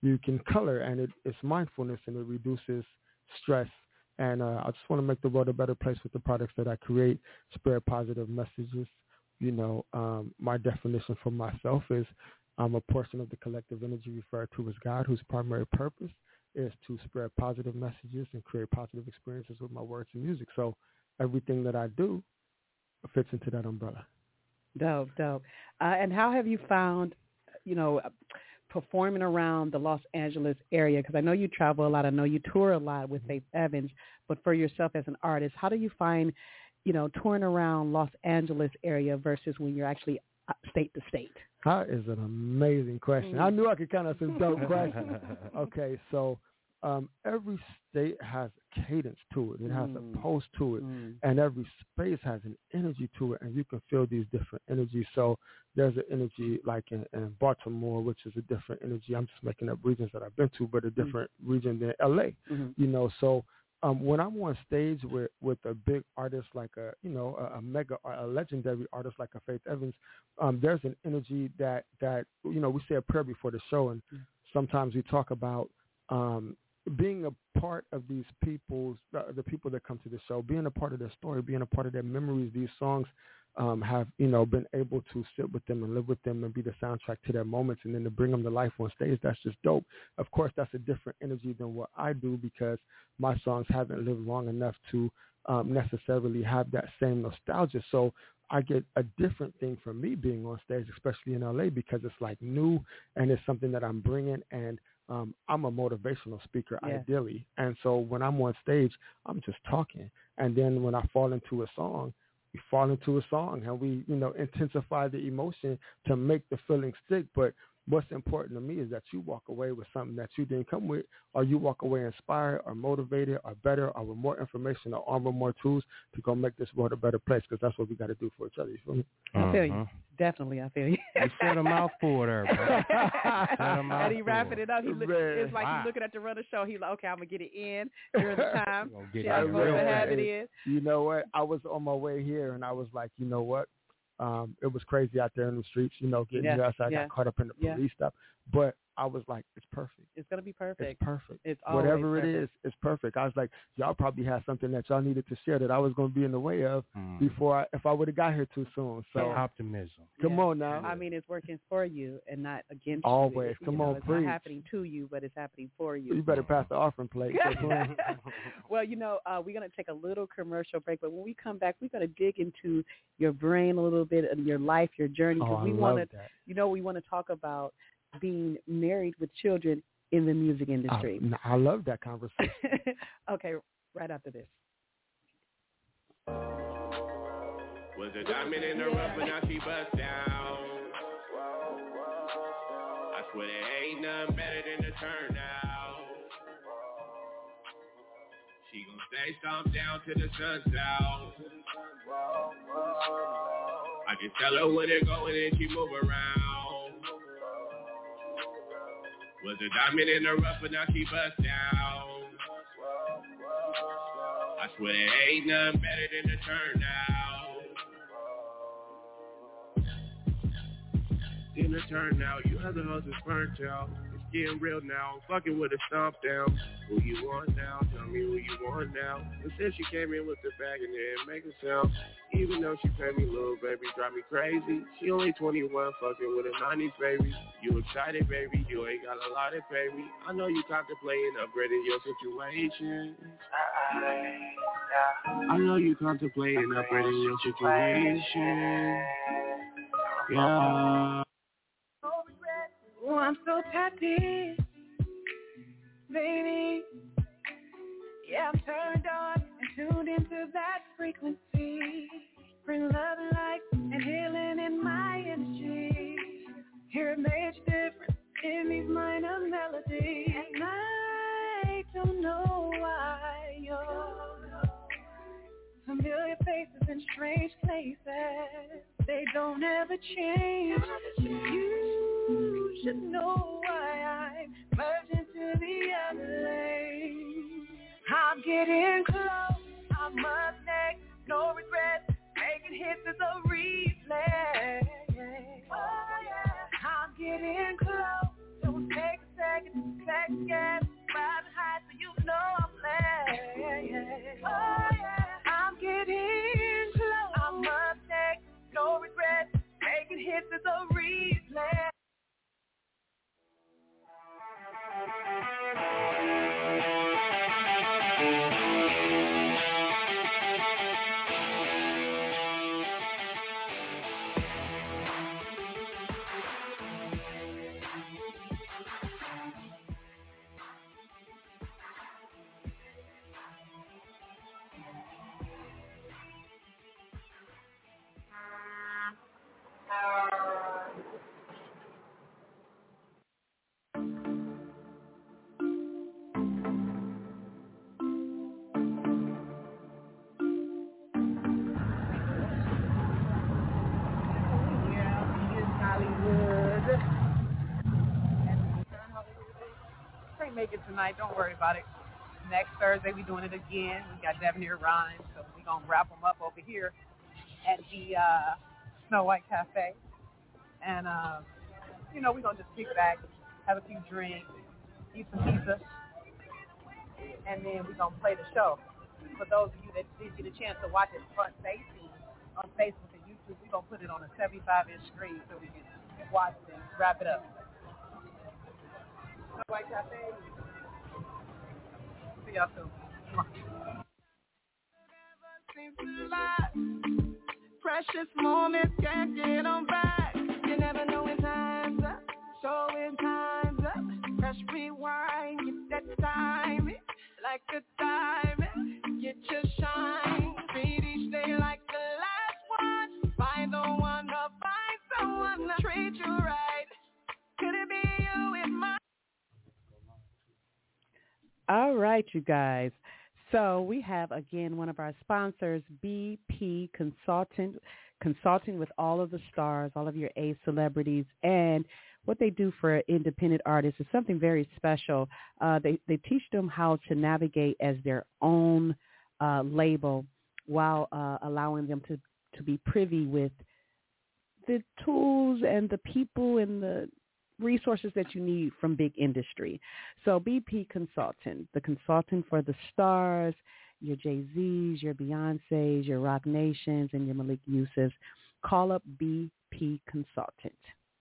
you can color, and it, it's mindfulness, and it reduces stress. And uh, I just want to make the world a better place with the products that I create, spread positive messages. You know, um, my definition for myself is I'm a portion of the collective energy referred to as God, whose primary purpose is to spread positive messages and create positive experiences with my words and music. So everything that I do fits into that umbrella. Dope, dope. Uh, and how have you found, you know, performing around the Los Angeles area? Because I know you travel a lot. I know you tour a lot with Faith Evans. But for yourself as an artist, how do you find, you know, touring around Los Angeles area versus when you're actually state to state? That is an amazing question. Mm. I knew I could kind of some dope questions. Okay, so um, every state has a cadence to it. It has mm. a pulse to it. Mm. And every space has an energy to it. And you can feel these different energies. So there's an energy like in, in Baltimore, which is a different energy. I'm just making up regions that I've been to, but a different mm. region than L A. Mm-hmm. You know, so Um, when I'm on stage with, with a big artist like a, you know, a, a mega, a legendary artist like a Faith Evans, um, there's an energy that, that, you know, we say a prayer before the show, and mm-hmm. sometimes we talk about um, being a part of these people's, uh, the people that come to the show, being a part of their story, being a part of their memories. These songs um, have, you know, been able to sit with them and live with them and be the soundtrack to their moments, and then to bring them to life on stage. That's just dope. Of course, that's a different energy than what I do because my songs haven't lived long enough to um, necessarily have that same nostalgia. So I get a different thing from me being on stage, especially in L A, because it's like new and it's something that I'm bringing, and um, I'm a motivational speaker, yeah. ideally. And so when I'm on stage, I'm just talking. And then when I fall into a song, we fall into a song and we, you know, intensify the emotion to make the feeling stick. But what's important to me is that you walk away with something that you didn't come with, or you walk away inspired or motivated or better or with more information or arm with more tools to go make this world a better place, because that's what we got to do for each other. You feel me? I feel you. Definitely, I feel you. You said a mouthful there, bro. And he wrapping it up. He look, it's like wow. he's looking at the run of the show. He's like, okay, I'm going to get it in during the time. See how I'm supposed to have it in. You know what? I was on my way here, and I was like, you know what? Um, it was crazy out there in the streets, you know, getting yeah, here. So I yeah. got caught up in the police yeah. stuff. But I was like, it's perfect. It's going to be perfect. It's perfect. It's Whatever perfect. it is, it's perfect. I was like, y'all probably had something that y'all needed to share that I was going to be in the way of mm. before I, if I would have got here too soon. So yeah. optimism. Come yeah. on now. I mean, it's working for you and not against Always. you. Come you know, on, it's preach. not happening to you, but it's happening for you. You better pass the offering plate. Well, you know, uh, we're going to take a little commercial break, but when we come back, we're going to dig into your brain a little bit and your life, your journey, because oh, we want to, you know, we want to talk about being married with children in the music industry. I, I love that conversation. Okay, right after this. Was a diamond in the rough, but now she bust down. I swear there ain't nothing better than the turnout. She gon' stay stomped down till the sun's out. I can tell her where they're going and she move around. Was a diamond in the rough, but now she bust down. I swear there ain't nothing better than the turnout. Then the turnout, you other hoes is burnt out. It's getting real now, I'm fucking with a stomp down. Who you want now? Tell me who you want now. And since she came in with the bag and didn't make a sound, even though she paid me little baby, drive me crazy. She only twenty-one, fucking with a nineties baby. You excited, baby? You ain't got a lot to pay me. I know you contemplating upgrading your situation. I know you contemplating upgrading your situation. Yeah. Oh, I'm so tapped in, baby. Yeah, I'm turned on and tuned into that frequency. Bring love and light and healing in my energy. Hear a major difference in these minor melodies. And I don't know why you're familiar faces in strange places. They don't ever change. You should know why I merge into the other lane. I'm getting close, I'm up next, no regrets, making hits is a replay. Oh yeah, I'm getting close, don't take a second, make it tonight, don't worry about it. Next Thursday, we're doing it again. We got Devanir Rhymes, so we're going to wrap them up over here at the uh, Snow White Cafe. And, uh, you know, we're going to just kick back, have a few drinks, eat some pizza, and then we're going to play the show. For those of you that did get a chance to watch it front facing on Facebook and YouTube, we're going to put it on a seventy-five inch screen so we can watch it and wrap it up. Snow White Cafe. See y'all soon. Precious moments can't get them back. You never know when time's up. So when time's up, press rewind, get that time like a diamond. Get your shine, treat each day like the last one. Find the one to find someone to treat you right. Could it be you in my... All right, you guys. So we have, again, one of our sponsors, B P Consultant, consulting with all of the stars, all of your A celebrities, and what they do for independent artists is something very special. Uh, they, they teach them how to navigate as their own uh, label while uh, allowing them to, to be privy with the tools and the people and the resources that you need from big industry. So B P Consultant, the consultant for the stars, your Jay-Z's, your Beyonce's, your Rock Nations, and your Malik Yusufs. Call up B P Consultant.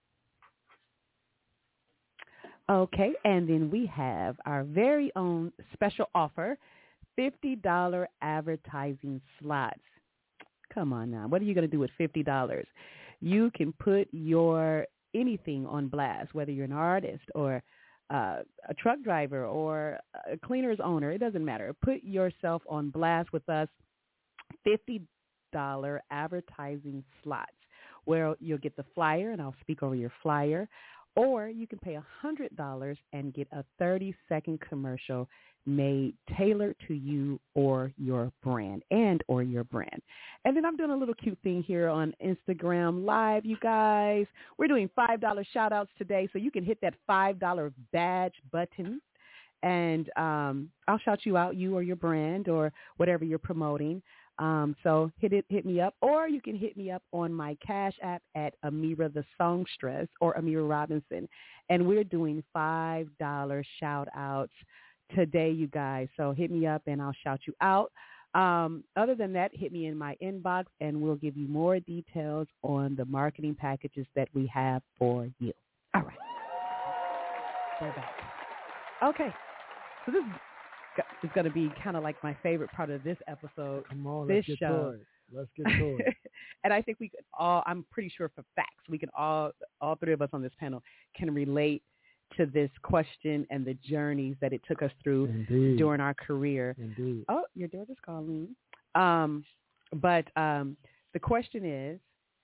Okay, and then we have our very own special offer, fifty dollars advertising slots. Come on now. What are you going to do with fifty dollars? You can put your anything on blast, whether you're an artist or uh, a truck driver or a cleaner's owner. It doesn't matter. Put yourself on blast with us. fifty dollars advertising slots where you'll get the flyer, and I'll speak over your flyer, or you can pay one hundred dollars and get a thirty-second commercial made tailored to you or your brand and or your brand. And then I'm doing a little cute thing here on Instagram Live, you guys. We're doing five dollar shout-outs today, so you can hit that five dollar badge button, and um, I'll shout you out, you or your brand or whatever you're promoting. Um, so hit it, hit me up, or you can hit me up on my Cash App at Amira the Songstress or Amira Robinson. And we're doing five dollar shout-outs today, you guys. So hit me up and I'll shout you out. Um, other than that, hit me in my inbox and we'll give you more details on the marketing packages that we have for you. All right. We're back. Okay. So this is going to be kind of like my favorite part of this episode. Come on, this let's get show. to it. Let's get to it. And I think we could all, I'm pretty sure for facts, we can all, all three of us on this panel can relate to this question and the journeys that it took us through Indeed. during our career. Indeed. Oh, your daughter's calling. Um, but um, the question is,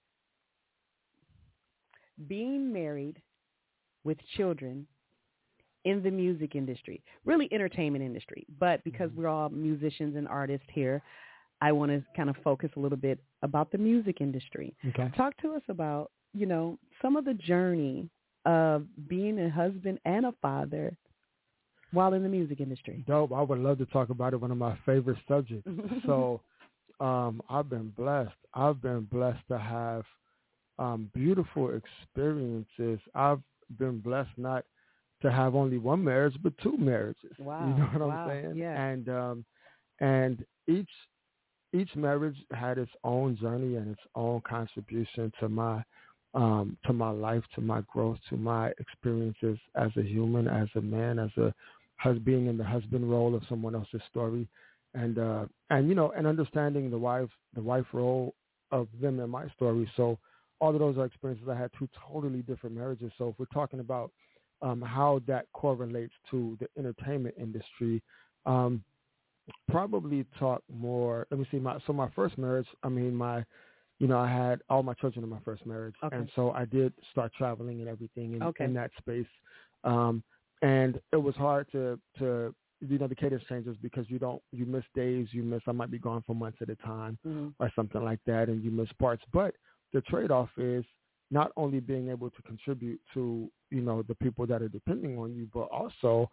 being married with children in the music industry, really entertainment industry, but because we're all musicians and artists here, I want to kind of focus a little bit about the music industry. Okay. Talk to us about, you know, some of the journey of being a husband and a father while in the music industry. Dope. I would love to talk about it. One of my favorite subjects. So um, I've been blessed. I've been blessed to have um, beautiful experiences. I've been blessed not to have only one marriage, but two marriages. Wow. You know what wow. I'm saying? Yeah. And um, and each each marriage had its own journey and its own contribution to my um, to my life, to my growth, to my experiences as a human, as a man, as a husband, being in the husband role of someone else's story, and uh, and you know, and understanding the wife the wife role of them in my story. So all of those are experiences. I had two totally different marriages. So if we're talking about um, how that correlates to the entertainment industry, um, probably talk more. Let me see. My so my first marriage. I mean, my, you know, I had all my children in my first marriage, Okay. and so I did start traveling and everything in, Okay. in that space. Um, and it was hard to to you know the cadence changes because you don't you miss days, you miss. I might be gone for months at a time Mm-hmm. or something like that, and you miss parts. But the trade-off is not only being able to contribute to, you know, the people that are depending on you, but also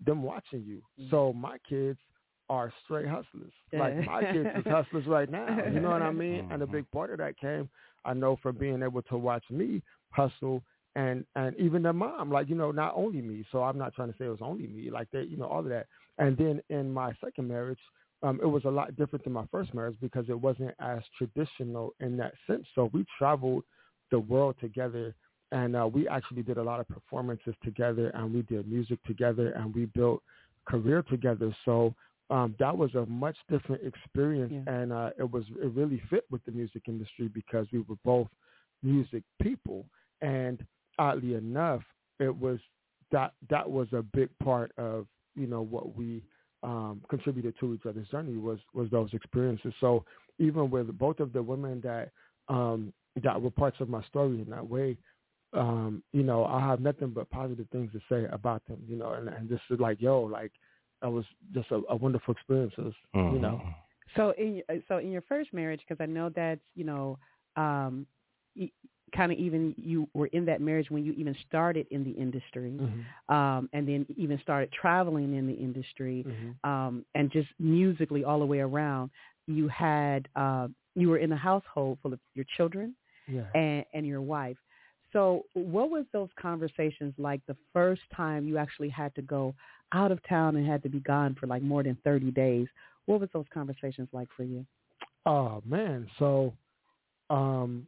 them watching you. Mm-hmm. So my kids are straight hustlers. Like my kids is hustlers right now. You know what I mean? And a big part of that came, I know, from being able to watch me hustle. And and even their mom, like, you know, not only me. So I'm not trying to say it was only me, like that, you know, all of that. And then in my second marriage, um, it was a lot different than my first marriage because it wasn't as traditional in that sense. So we traveled the world together, and uh, we actually did a lot of performances together, and we did music together, and we built career together. So um, that was a much different experience, yeah. and uh, it was it really fit with the music industry because we were both music people. And oddly enough, it was that that was a big part of, you know, what we um, contributed to each other's journey was was those experiences. So even with both of the women that um, that were parts of my story in that way, um, you know, I have nothing but positive things to say about them. You know, and, and just like yo, like that was just a, a wonderful experience. Mm-hmm. You know. So in so in your first marriage, because I know that's you know. Um, kind of even you were in that marriage when you even started in the industry, mm-hmm. um, and then even started traveling in the industry, mm-hmm. um, and just musically all the way around. You had uh, you were in a household full of your children yeah. and, and your wife. So what was those conversations like the first time you actually had to go out of town and had to be gone for like more than thirty days? What was those conversations like for you? Oh, man. So um,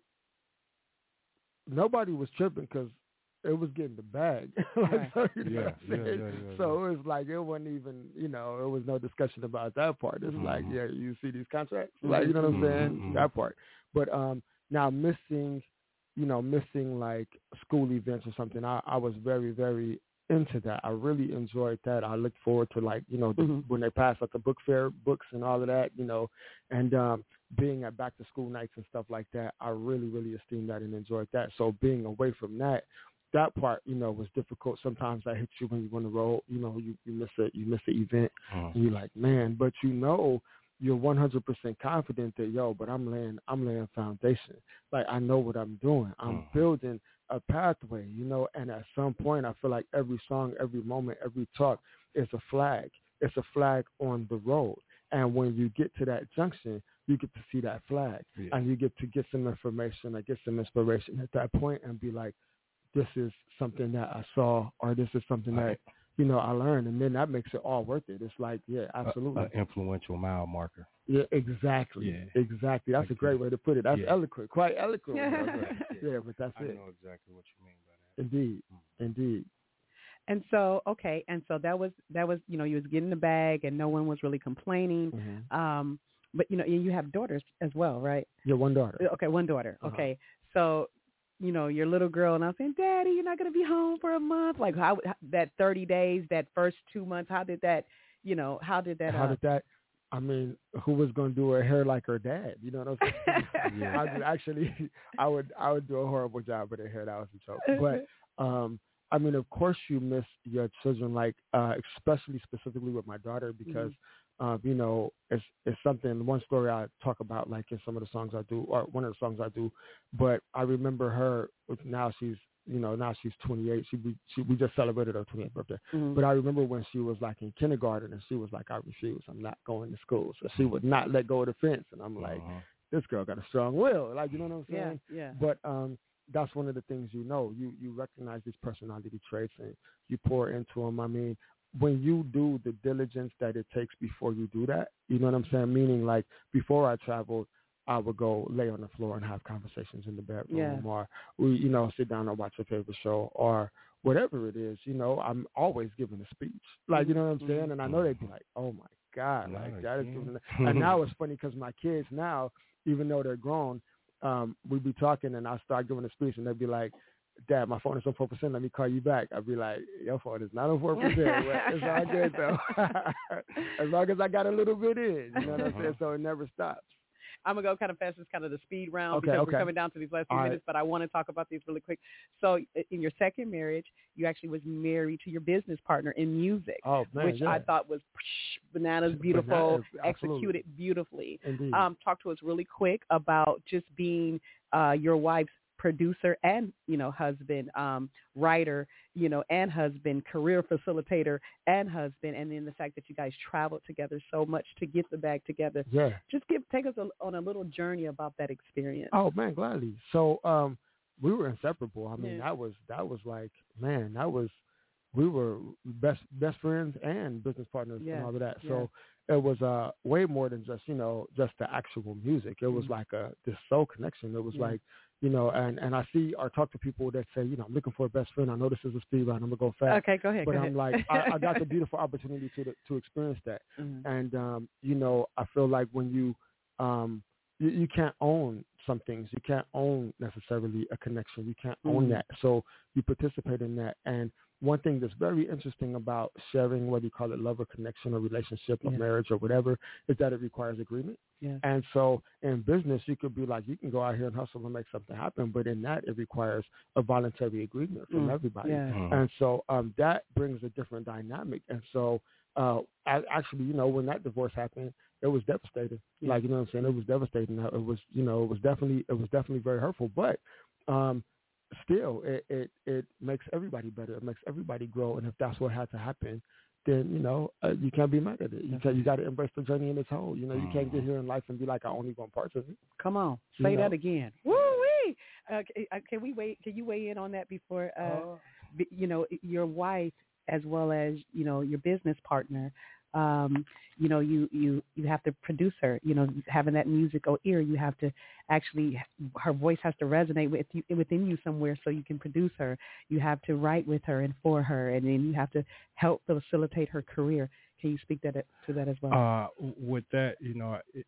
nobody was tripping because it was getting the bag. like, right. so, you yeah, know yeah, yeah, yeah, so it was like, it wasn't even, you know, it was no discussion about that part. It's mm-hmm. like, yeah, you see these contracts? Like, you know what I'm saying? Mm-hmm. That part. But um, now missing, you know, missing like school events or something, I, I was very, very into that. I really enjoyed that. I looked forward to like, you know, the, mm-hmm. when they pass like the book fair books and all of that, you know, and um, being at back to school nights and stuff like that, I really, really esteemed that and enjoyed that. So being away from that, that part, you know, was difficult. Sometimes that hits you when you're on the road, you know, you, you miss a, you miss an event mm-hmm. and you're like, man, but you know, you're one hundred percent confident that, yo, but I'm laying, I'm laying foundation. Like, I know what I'm doing. I'm mm-hmm. building a pathway, you know, and at some point I feel like every song, every moment, every talk is a flag. It's a flag on the road. And when you get to that junction, you get to see that flag yeah. and you get to get some information, like get some inspiration at that point and be like, this is something that I saw, or this is something right. that, you know, I learned. And then that makes it all worth it. It's like, yeah, absolutely. An influential mile marker. Yeah, exactly. Yeah. Exactly. That's a great way to put it. That's yeah. eloquent, quite eloquent. yeah. yeah, but that's I it. I know exactly what you mean by that. Indeed. Mm. Indeed. And so, okay, and so that was, that was, you know, you was getting the bag and no one was really complaining. Mm-hmm. Um, but, you know, you have daughters as well, right? Yeah, one daughter. Okay, one daughter. Uh-huh. Okay. So, you know, your little girl, and I'm saying, Daddy, you're not going to be home for a month. Like, how that thirty days, that first two months, how did that, you know, how did that? How uh, did that? I mean, who was going to do her hair like her dad? You know what I'm saying? yeah. I would actually, I would, I would do a horrible job with her hair. That was a joke. But, um, I mean, of course you miss your children, like, uh, especially specifically with my daughter, because, mm-hmm. uh, you know, it's, it's something, one story I talk about, like in some of the songs I do, or one of the songs I do, but I remember her, now she's, you know, now she's twenty-eight. She, we, she, we just celebrated her twenty-eighth birthday. Mm-hmm. But I remember when she was like in kindergarten and she was like, I refuse. I'm not going to school. So she would not let go of the fence. And I'm like, uh-huh. this girl got a strong will. Like, you know what I'm saying? Yeah, yeah. But um, that's one of the things, you know, you, you recognize these personality traits and you pour into them. I mean, when you do the diligence that it takes before you do that, you know what I'm saying? Meaning like before I traveled, I would go lay on the floor and have conversations in the bedroom yeah. or we, you know, sit down and watch a favorite show or whatever it is, you know, I'm always giving a speech. Like, you know what I'm saying? And I know they'd be like, oh my God, no, like that is doing And now it's funny because my kids now, even though they're grown, um, we'd be talking and I start giving a speech and they'd be like, Dad, my phone is on four percent. Let me call you back. I'd be like, your phone is not on four percent. It's all good, though. As long as I got a little bit in. You know what I'm saying? So it never stops. I'm going to go kind of fast. It's kind of the speed round okay, because okay. we're coming down to these last few all minutes, right. but I want to talk about these really quick. So in your second marriage, you actually was married to your business partner in music, oh, man, which yeah. I thought was bananas beautiful, bananas, executed beautifully. Indeed. Um, talk to us really quick about just being uh, your wife's producer and, you know, husband, um, writer, you know, and husband, career facilitator and husband, and then the fact that you guys traveled together so much to get the bag together. Yeah. Just give take us a, on a little journey about that experience. Oh man, gladly. So um, we were inseparable. I mean, Yeah. that was that was like, man, that was we were best best friends and business partners Yeah. and all of that. Yeah. So it was uh way more than just, you know, just the actual music. It was Mhm. like a this soul connection. It was Yeah. like, you know, and, and I see or talk to people that say, you know, I'm looking for a best friend. I know this is a speed run. I'm gonna go fast. Okay, go ahead. But go I'm ahead. like, I, I got the beautiful opportunity to to experience that. Mhm. And um, you know, I feel like when you um you, you can't own some things. You can't own necessarily a connection. You can't own Mhm. that. So you participate in that. And one thing that's very interesting about sharing, whether you call it love or connection or relationship or Yeah. marriage or whatever, is that it requires agreement. Yeah. And so in business, you could be like, you can go out here and hustle and make something happen, but in that, it requires a voluntary agreement from Mm, everybody. yeah. Mhm. And so um, that brings a different dynamic. And so uh, I, actually, you know, when that divorce happened, it was devastating. Yeah. Like, you know what I'm saying? It was devastating. It was, you know, it was definitely, it was definitely very hurtful. But um, still, it, it it makes everybody better. It makes everybody grow. And if that's what had to happen, then, you know, uh, you can't be mad at it. You can, you got to embrace the journey in its whole. You know, you can't get here in life and be like, I only want parts of it. Come on, You say know? that again. Woo wee! Uh, can, uh, can we wait? Can you weigh in on that before? Uh, b- you know, your wife as well as, you know, your business partner. Um, you know, you, you, you have to produce her, you know, having that musical ear, you have to actually, her voice has to resonate with you, within you somewhere so you can produce her. You have to write with her and for her, and then you have to help facilitate her career. Can you speak that to that as well? Uh, with that, you know, it,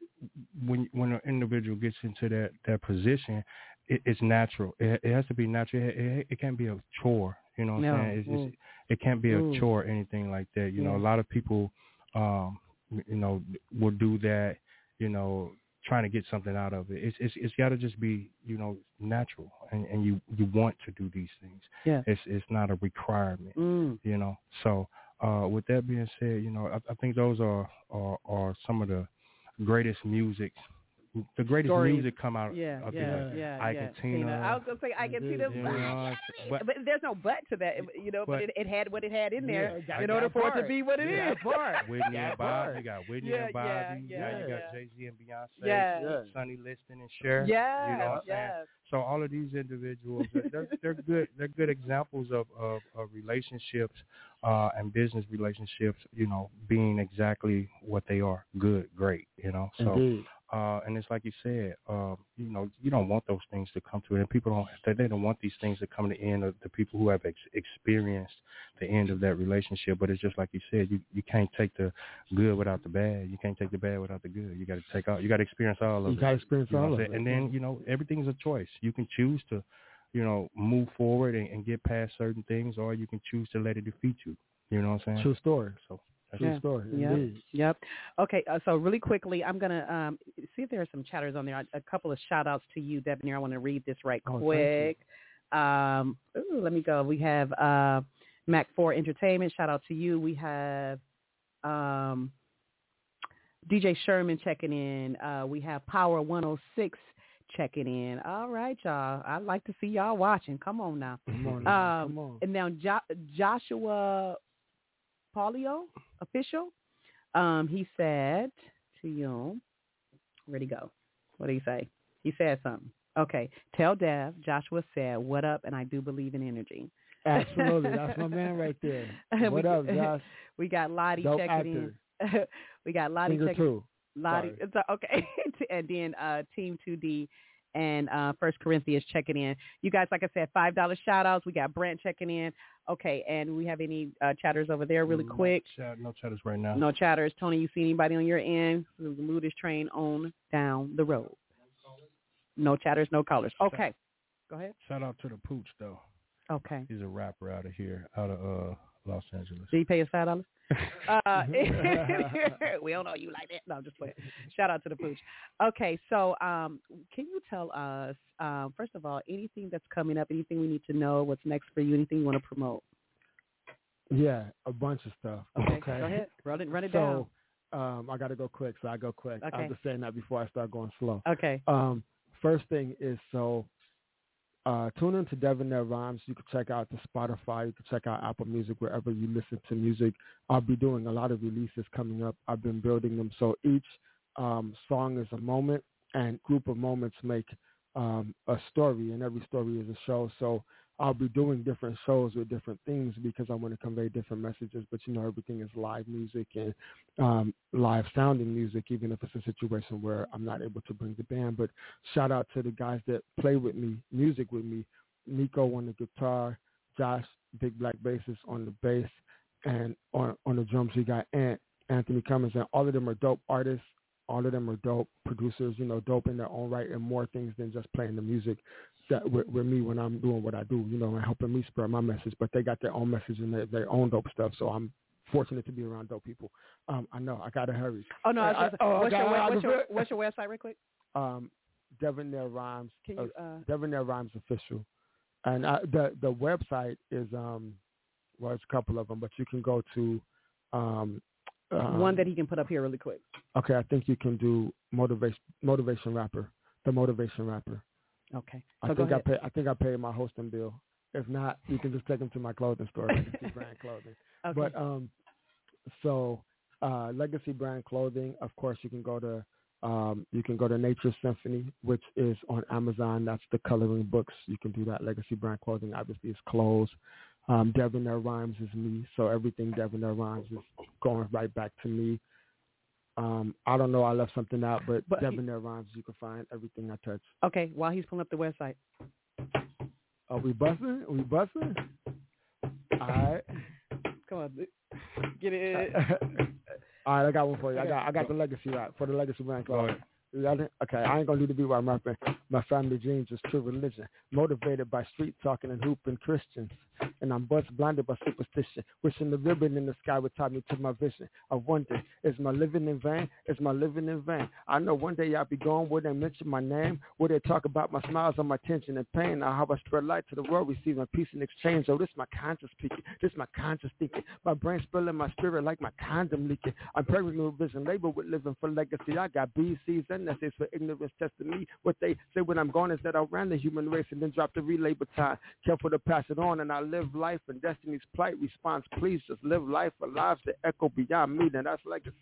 when when an individual gets into that, that position, it, it's natural. It, it has to be natural. It, it, it can't be a chore. You know what No. I'm saying? It's, Mm. it's, it can't be a Mm. chore or anything like that. You know, Yeah. a lot of people, um, you know, will do that, you know, trying to get something out of it. It's it's, it's got to just be, you know, natural, and, and you, you want to do these things. Yeah. It's it's not a requirement, Mm. you know. So uh, with that being said, you know, I, I think those are, are are some of the greatest music. The greatest Stories. music come out Yeah, of yeah, it. yeah, Ike yeah. and Tina. Tina. I was gonna say Ike and Tina, You but, know, but- but there's no but to that, you know. But, but- it, it had what it had in there Yeah, that- in order that for it to part. be what it is. Yeah, that part. Whitney That and Bob. part. You got Whitney Yeah, and Bobby. yeah, now you yeah. got Jay-Z and Beyonce. Yes. Sonny Liston and Cher. Yes, You know what I'm saying? yes. So all of these individuals, they're, they're good. They're good examples of, of, of relationships uh, and business relationships. You know, being exactly what they are: good, great. You know, so. Indeed. Uh, and it's like you said, um, you know, you don't want those things to come to it, and people don't. They, they don't want these things to come to the end of the people who have ex- experienced the end of that relationship. But it's just like you said, you, you can't take the good without the bad. You can't take the bad without the good. You got to take all. You got to experience all of You it. gotta experience You know all what I'm of saying? it. And then you know, everything's a choice. You can choose to, you know, move forward and, and get past certain things, or you can choose to let it defeat you. You know what I'm saying? True story. So. True Yeah. story. Yep. Indeed. Yep. Okay. Uh, so really quickly, I'm gonna um, see if there are some chatters on there. A, a couple of shout outs to you, Debonair. I want to read this right Oh, thank quick. Um, ooh, let me go. We have uh, Mac four Entertainment. Shout out to you. We have um, D J Sherman checking in. Uh, we have Power one oh six checking in. All right, y'all. I'd like to see y'all watching. Come on now. Come on. Um, now. Come on. And now jo- Joshua Paulio, official, um, he said to you, where'd he go? What did he say? He said something. Okay. Tell Dev, Joshua said, what up, and I do believe in energy. Absolutely. That's my man right there. What we, up, Josh? We got Lottie Dope checking in. we got Lottie Finger checking two. Lottie. Sorry. It's, uh, okay. And then uh, Team two D and uh, First Corinthians checking in. You guys, like I said, five dollar shout outs. We got Brent checking in. Okay, and we have any uh, chatters over there really quick? Chat, no chatters right now. No chatters. Tony, you see anybody on your end? We'll move this train on down the road. No chatters, no callers. Okay. Go ahead. Shout out to the Pooch, though. Okay. He's a rapper out of here, out of uh, Los Angeles. Did he pay us five dollars? Uh, we don't know you like that. No, I'm just playing. Shout out to the Pooch. Okay, so um, can you tell us, um, first of all, anything that's coming up, anything we need to know, what's next for you, anything you want to promote? Yeah, a bunch of stuff. Okay, go ahead. Run it, run it so, down. Um, I got to go quick, so I go quick. Okay. I'm just saying that before I start going slow. Okay. Um, first thing is, so uh, tune in to Devonair Rhymes. You can check out the Spotify. You can check out Apple Music, wherever you listen to music. I'll be doing a lot of releases coming up. I've been building them. So each um, song is a moment, and group of moments make um, a story, and every story is a show. So I'll be doing different shows with different themes because I want to convey different messages. But, you know, everything is live music and um, live sounding music, even if it's a situation where I'm not able to bring the band. But shout out to the guys that play with me, music with me. Nico on the guitar, Josh, Big Black Bassist on the bass, and on, on the drums we got Ant, Anthony Cummins, and all of them are dope artists. All of them are dope producers, you know, dope in their own right, and more things than just playing the music that with, with me when I'm doing what I do, you know, and helping me spread my message. But they got their own message and their, their own dope stuff. So I'm fortunate to be around dope people. Um, I know I gotta hurry. Oh no, I was I, just, I, oh, what's, I your, gotta, what's, your, what's your website, real quick? Um, Devonair Rhymes. Can you? Uh, Devonair Rhymes official, and I, the the website is um, well, it's a couple of them, but you can go to um. Um, One that he can put up here really quick. Okay, I think you can do motivation motivation rapper, the motivation rapper. Okay, I so think go I ahead. pay. I think I paid my hosting bill. If not, you can just take them to my clothing store, Legacy Brand Clothing. Okay. But um, so uh, Legacy Brand Clothing. Of course, you can go to um, you can go to Nature Symphony, which is on Amazon. That's the coloring books. You can do that. Legacy Brand Clothing obviously is clothes. Um, Devonair Rhymes is me, so everything Devonair Rhymes is going right back to me. Um, I don't know, I left something out, but, but Devonair Rhymes, you can find everything I touch. Okay, while he's pulling up the website. Are we busting? Are we busting? All right. Come on, get it. All right, I got one for you. I got I got the legacy rap for the Legacy Brand Clothing. You got it? Okay, I ain't gonna do the beat while I'm rapping. My family dreams is true religion, motivated by street talking and hooping Christians. And I'm bust blinded by superstition, wishing the ribbon in the sky would tie me to my vision. I wonder, is my living in vain? Is my living in vain? I know one day I'll be gone where they mention my name, where they talk about my smiles and my tension and pain. Now how I spread light to the world, receiving peace in exchange. Oh, this my conscience speaking, this my conscience thinking. My brain spilling my spirit like my condom leaking. I'm perfectly with vision, labor with living for legacy. I got B Cs and essays for ignorance testing me. What they say when I'm gone is that I ran the human race and then dropped the relay baton. Careful to pass it on, and I live life and destiny's plight. Response, please just live life for lives that echo beyond me. Then that's legacy.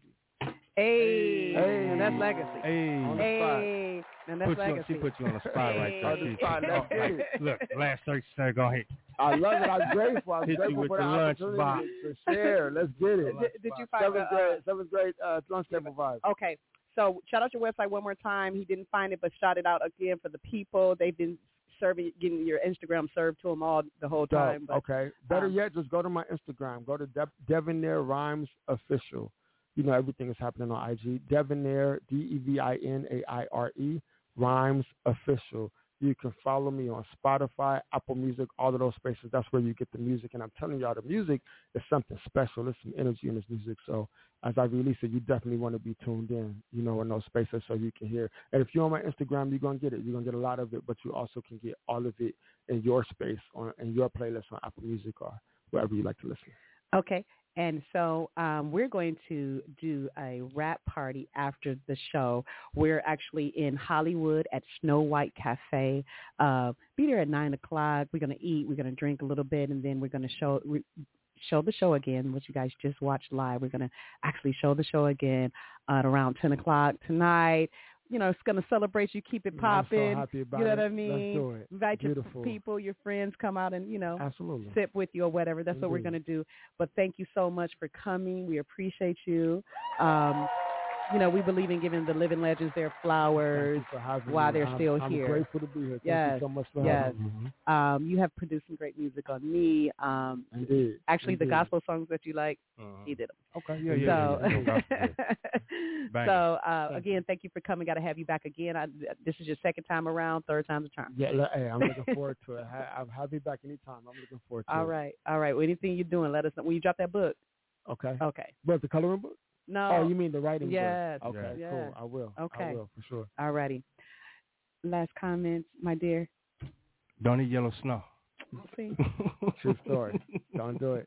Hey, hey, and that's legacy. Hey, on the hey, and that's put legacy. You on, she put you on the spot hey. right there. On the spot, let's get it. Look, last thirty seconds, go ahead. I love it. I'm grateful. I'm Hit grateful you with for the the lunch opportunity box. to share. Let's get it. Did, did you find seventh the, grade? Seventh grade uh, lunch table vibe. Okay, so shout out your website one more time. He didn't find it, but shout it out again for the people. They've been serving, getting your Instagram served to them all the whole time. But, okay. Better um, yet, just go to my Instagram. Go to De- Devonair Rhymes Official. You know, everything is happening on I G. Devonair, D E V I N A I R E, Rhymes Official. You can follow me on Spotify, Apple Music, all of those spaces. That's where you get the music. And I'm telling y'all, the music is something special. There's some energy in this music. So as I release it, you definitely want to be tuned in, you know, in those spaces so you can hear. And if you're on my Instagram, you're going to get it. You're going to get a lot of it, but you also can get all of it in your space, on in your playlist on Apple Music or wherever you like to listen. Okay. And so um, we're going to do a rap party after the show. We're actually in Hollywood at Snow White Cafe. Uh, be there at nine o'clock. We're going to eat. We're going to drink a little bit, and then we're going to show re- show the show again, which you guys just watched live. We're going to actually show the show again at around ten o'clock tonight. You know, it's going to celebrate you, keep it popping. I'm so happy about you know it. what I mean? Let's do it. Invite Beautiful. your people, your friends, come out and, you know, Absolutely. sip with you or whatever. That's Indeed. what we're going to do. But thank you so much for coming. We appreciate you. Um, you know, we believe in giving the living legends their flowers while me. they're I'm, still I'm here. I'm grateful to be here. Thank yes. you so much for yes. having me. Um, you have produced some great music on me. Um, Indeed. Actually, Indeed. the gospel songs that you like, uh-huh. he did them. Okay. Yeah, yeah, so, yeah, yeah. so uh, again, thank you for coming. Got to have you back again. I, this is your second time around, third time's a charm. Yeah, hey, I'm looking forward to it. I, I'm happy back anytime. I'm looking forward to all it. All right, all right. Well, anything you're doing, let us know. When you drop that book. Okay. Okay. But the coloring book? No. Oh, you mean the writing yes. book? Okay, yes. cool. I will. Okay. I will, for sure. All righty. Last comments, my dear. Don't eat yellow snow. See? True story. Don't do it.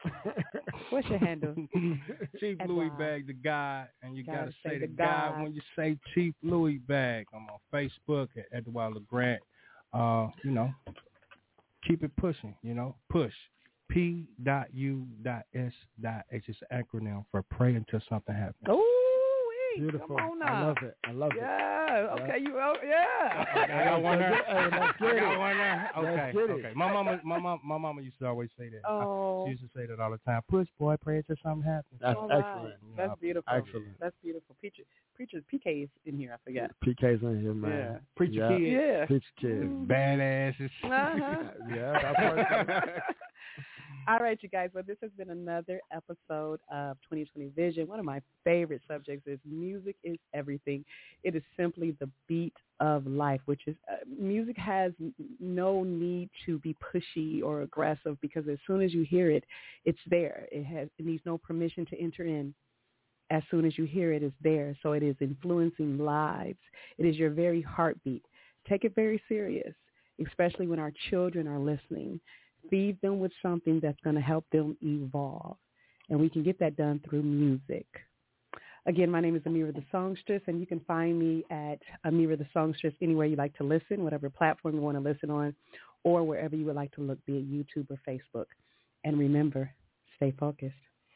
What's your handle? Chief At Louis Wild. Bag the guy, and you Gotta gotta say say the the guy guy. when you say Chief Louis Bag. I'm on Facebook at Edward LeGrant. uh, you know, keep it pushing. You know, push. P dot U dot S dot H is an acronym for pray until something happens. Oh, beautiful. Come on now. I love it. I love yeah. it. Okay. Yeah. You. Oh, yeah. I got one there. Hey, let's get I got it. one there. Okay. Let's get it. Okay. My mama, my mom, my mama used to always say that. Oh. She used to say that all the time. Push, boy, pray until something happens. That's All right. excellent. That's Yeah. beautiful. Excellent. That's beautiful. Preacher, preacher, P K is in here. I forgot. P K's in here, man. Yeah. Preacher yeah. kid. Yeah. Preacher kid. Badasses. Uh-huh. Yeah, that's what All right, you guys. Well, this has been another episode of twenty twenty Vision. One of my favorite subjects is music is everything. It is simply the beat of life, which is uh, music has n- no need to be pushy or aggressive because as soon as you hear it, it's there. It has it needs no permission to enter in. As soon as you hear it, it's there. So it is influencing lives. It is your very heartbeat. Take it very serious, especially when our children are listening. Feed them with something that's going to help them evolve. And we can get that done through music. Again, my name is Amira the Songstress, and you can find me at Amira the Songstress anywhere you like to listen, whatever platform you want to listen on, or wherever you would like to look, be it YouTube or Facebook. And remember, stay focused.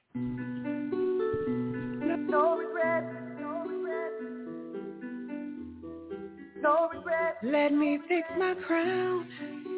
No regret, no regret, no regret. Let me fix my crown,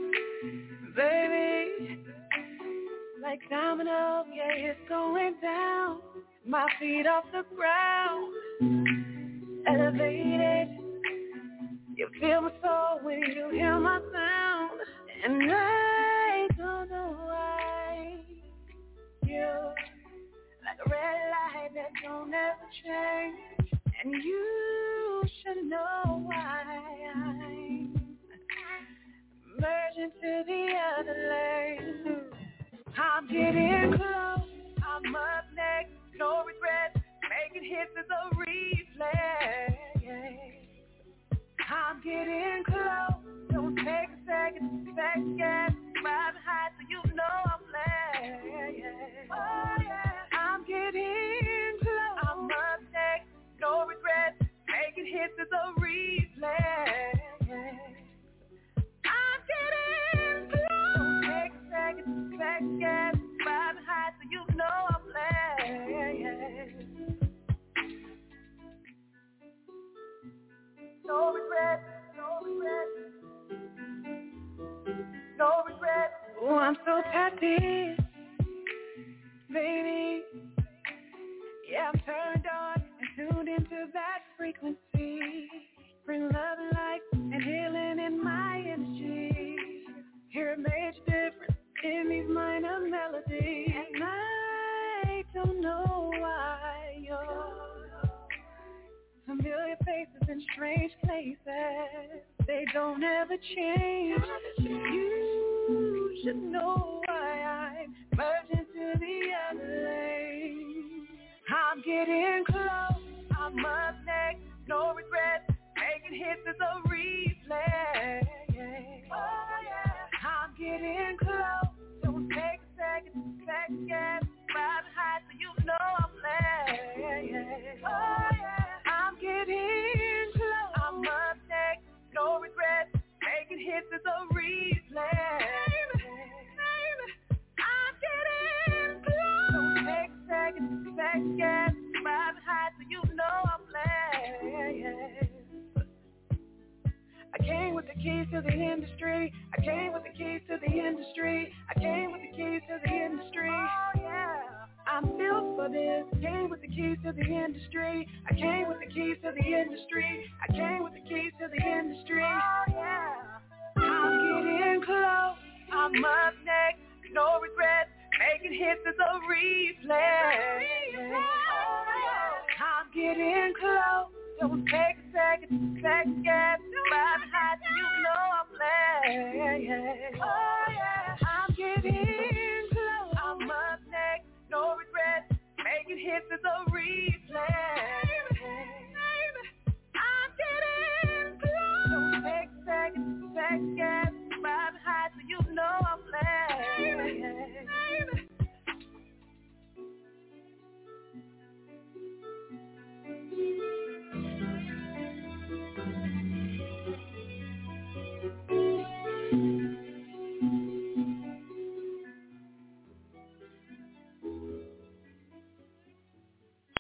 baby. Like domino, yeah, it's going down. My feet off the ground, elevated. You feel my soul when you hear my sound, and I don't know why you. Like a red light that don't ever change, and you should know why I'm merging to the other lane. I'm getting close, I'm up next, no regret, making hits is a replay. I'm getting close, don't take a second, second guess, riding high so you know I'm playing. Oh yeah. I'm getting close. I'm up next, no regret. Making hits is a replay. I'm getting close. Don't take a second, second guess. Riding high so you know I'm playing. No regret, no regret, no regret. Oh, I'm so tapped in, baby. Yeah, I'm turned on and tuned into that frequency. Bring love and light and healing in my energy. Hear a major difference in these minor melodies. And I don't know why you're familiar faces in strange places. They don't ever change. You should know why I'm merging to the other lane. I'm getting close, I'm up next, no regret, making hits is a replay. Oh yeah, I'm getting close, don't take a second, second guess, riding high so you know I'm playing. Oh yeah, I'm getting close, I'm up next, no regret, making hits is a replay. I'm getting close, don't take a second, second guess, riding high so you know I'm playing. I came with the keys to the industry. I came with the keys to the industry. I came with the keys to the industry. Oh yeah, I'm built for this. Came with the keys to the industry. I came with the keys to the industry. I came with the keys to the industry. Oh yeah, I'm getting close. I'm up next. No regret. Making hits is a replay. I'm getting close. Don't take a second, second guess. Riding high so you know I'm playing. Oh yeah, I'm getting close. I'm up next, no regret. Making hits is a replay.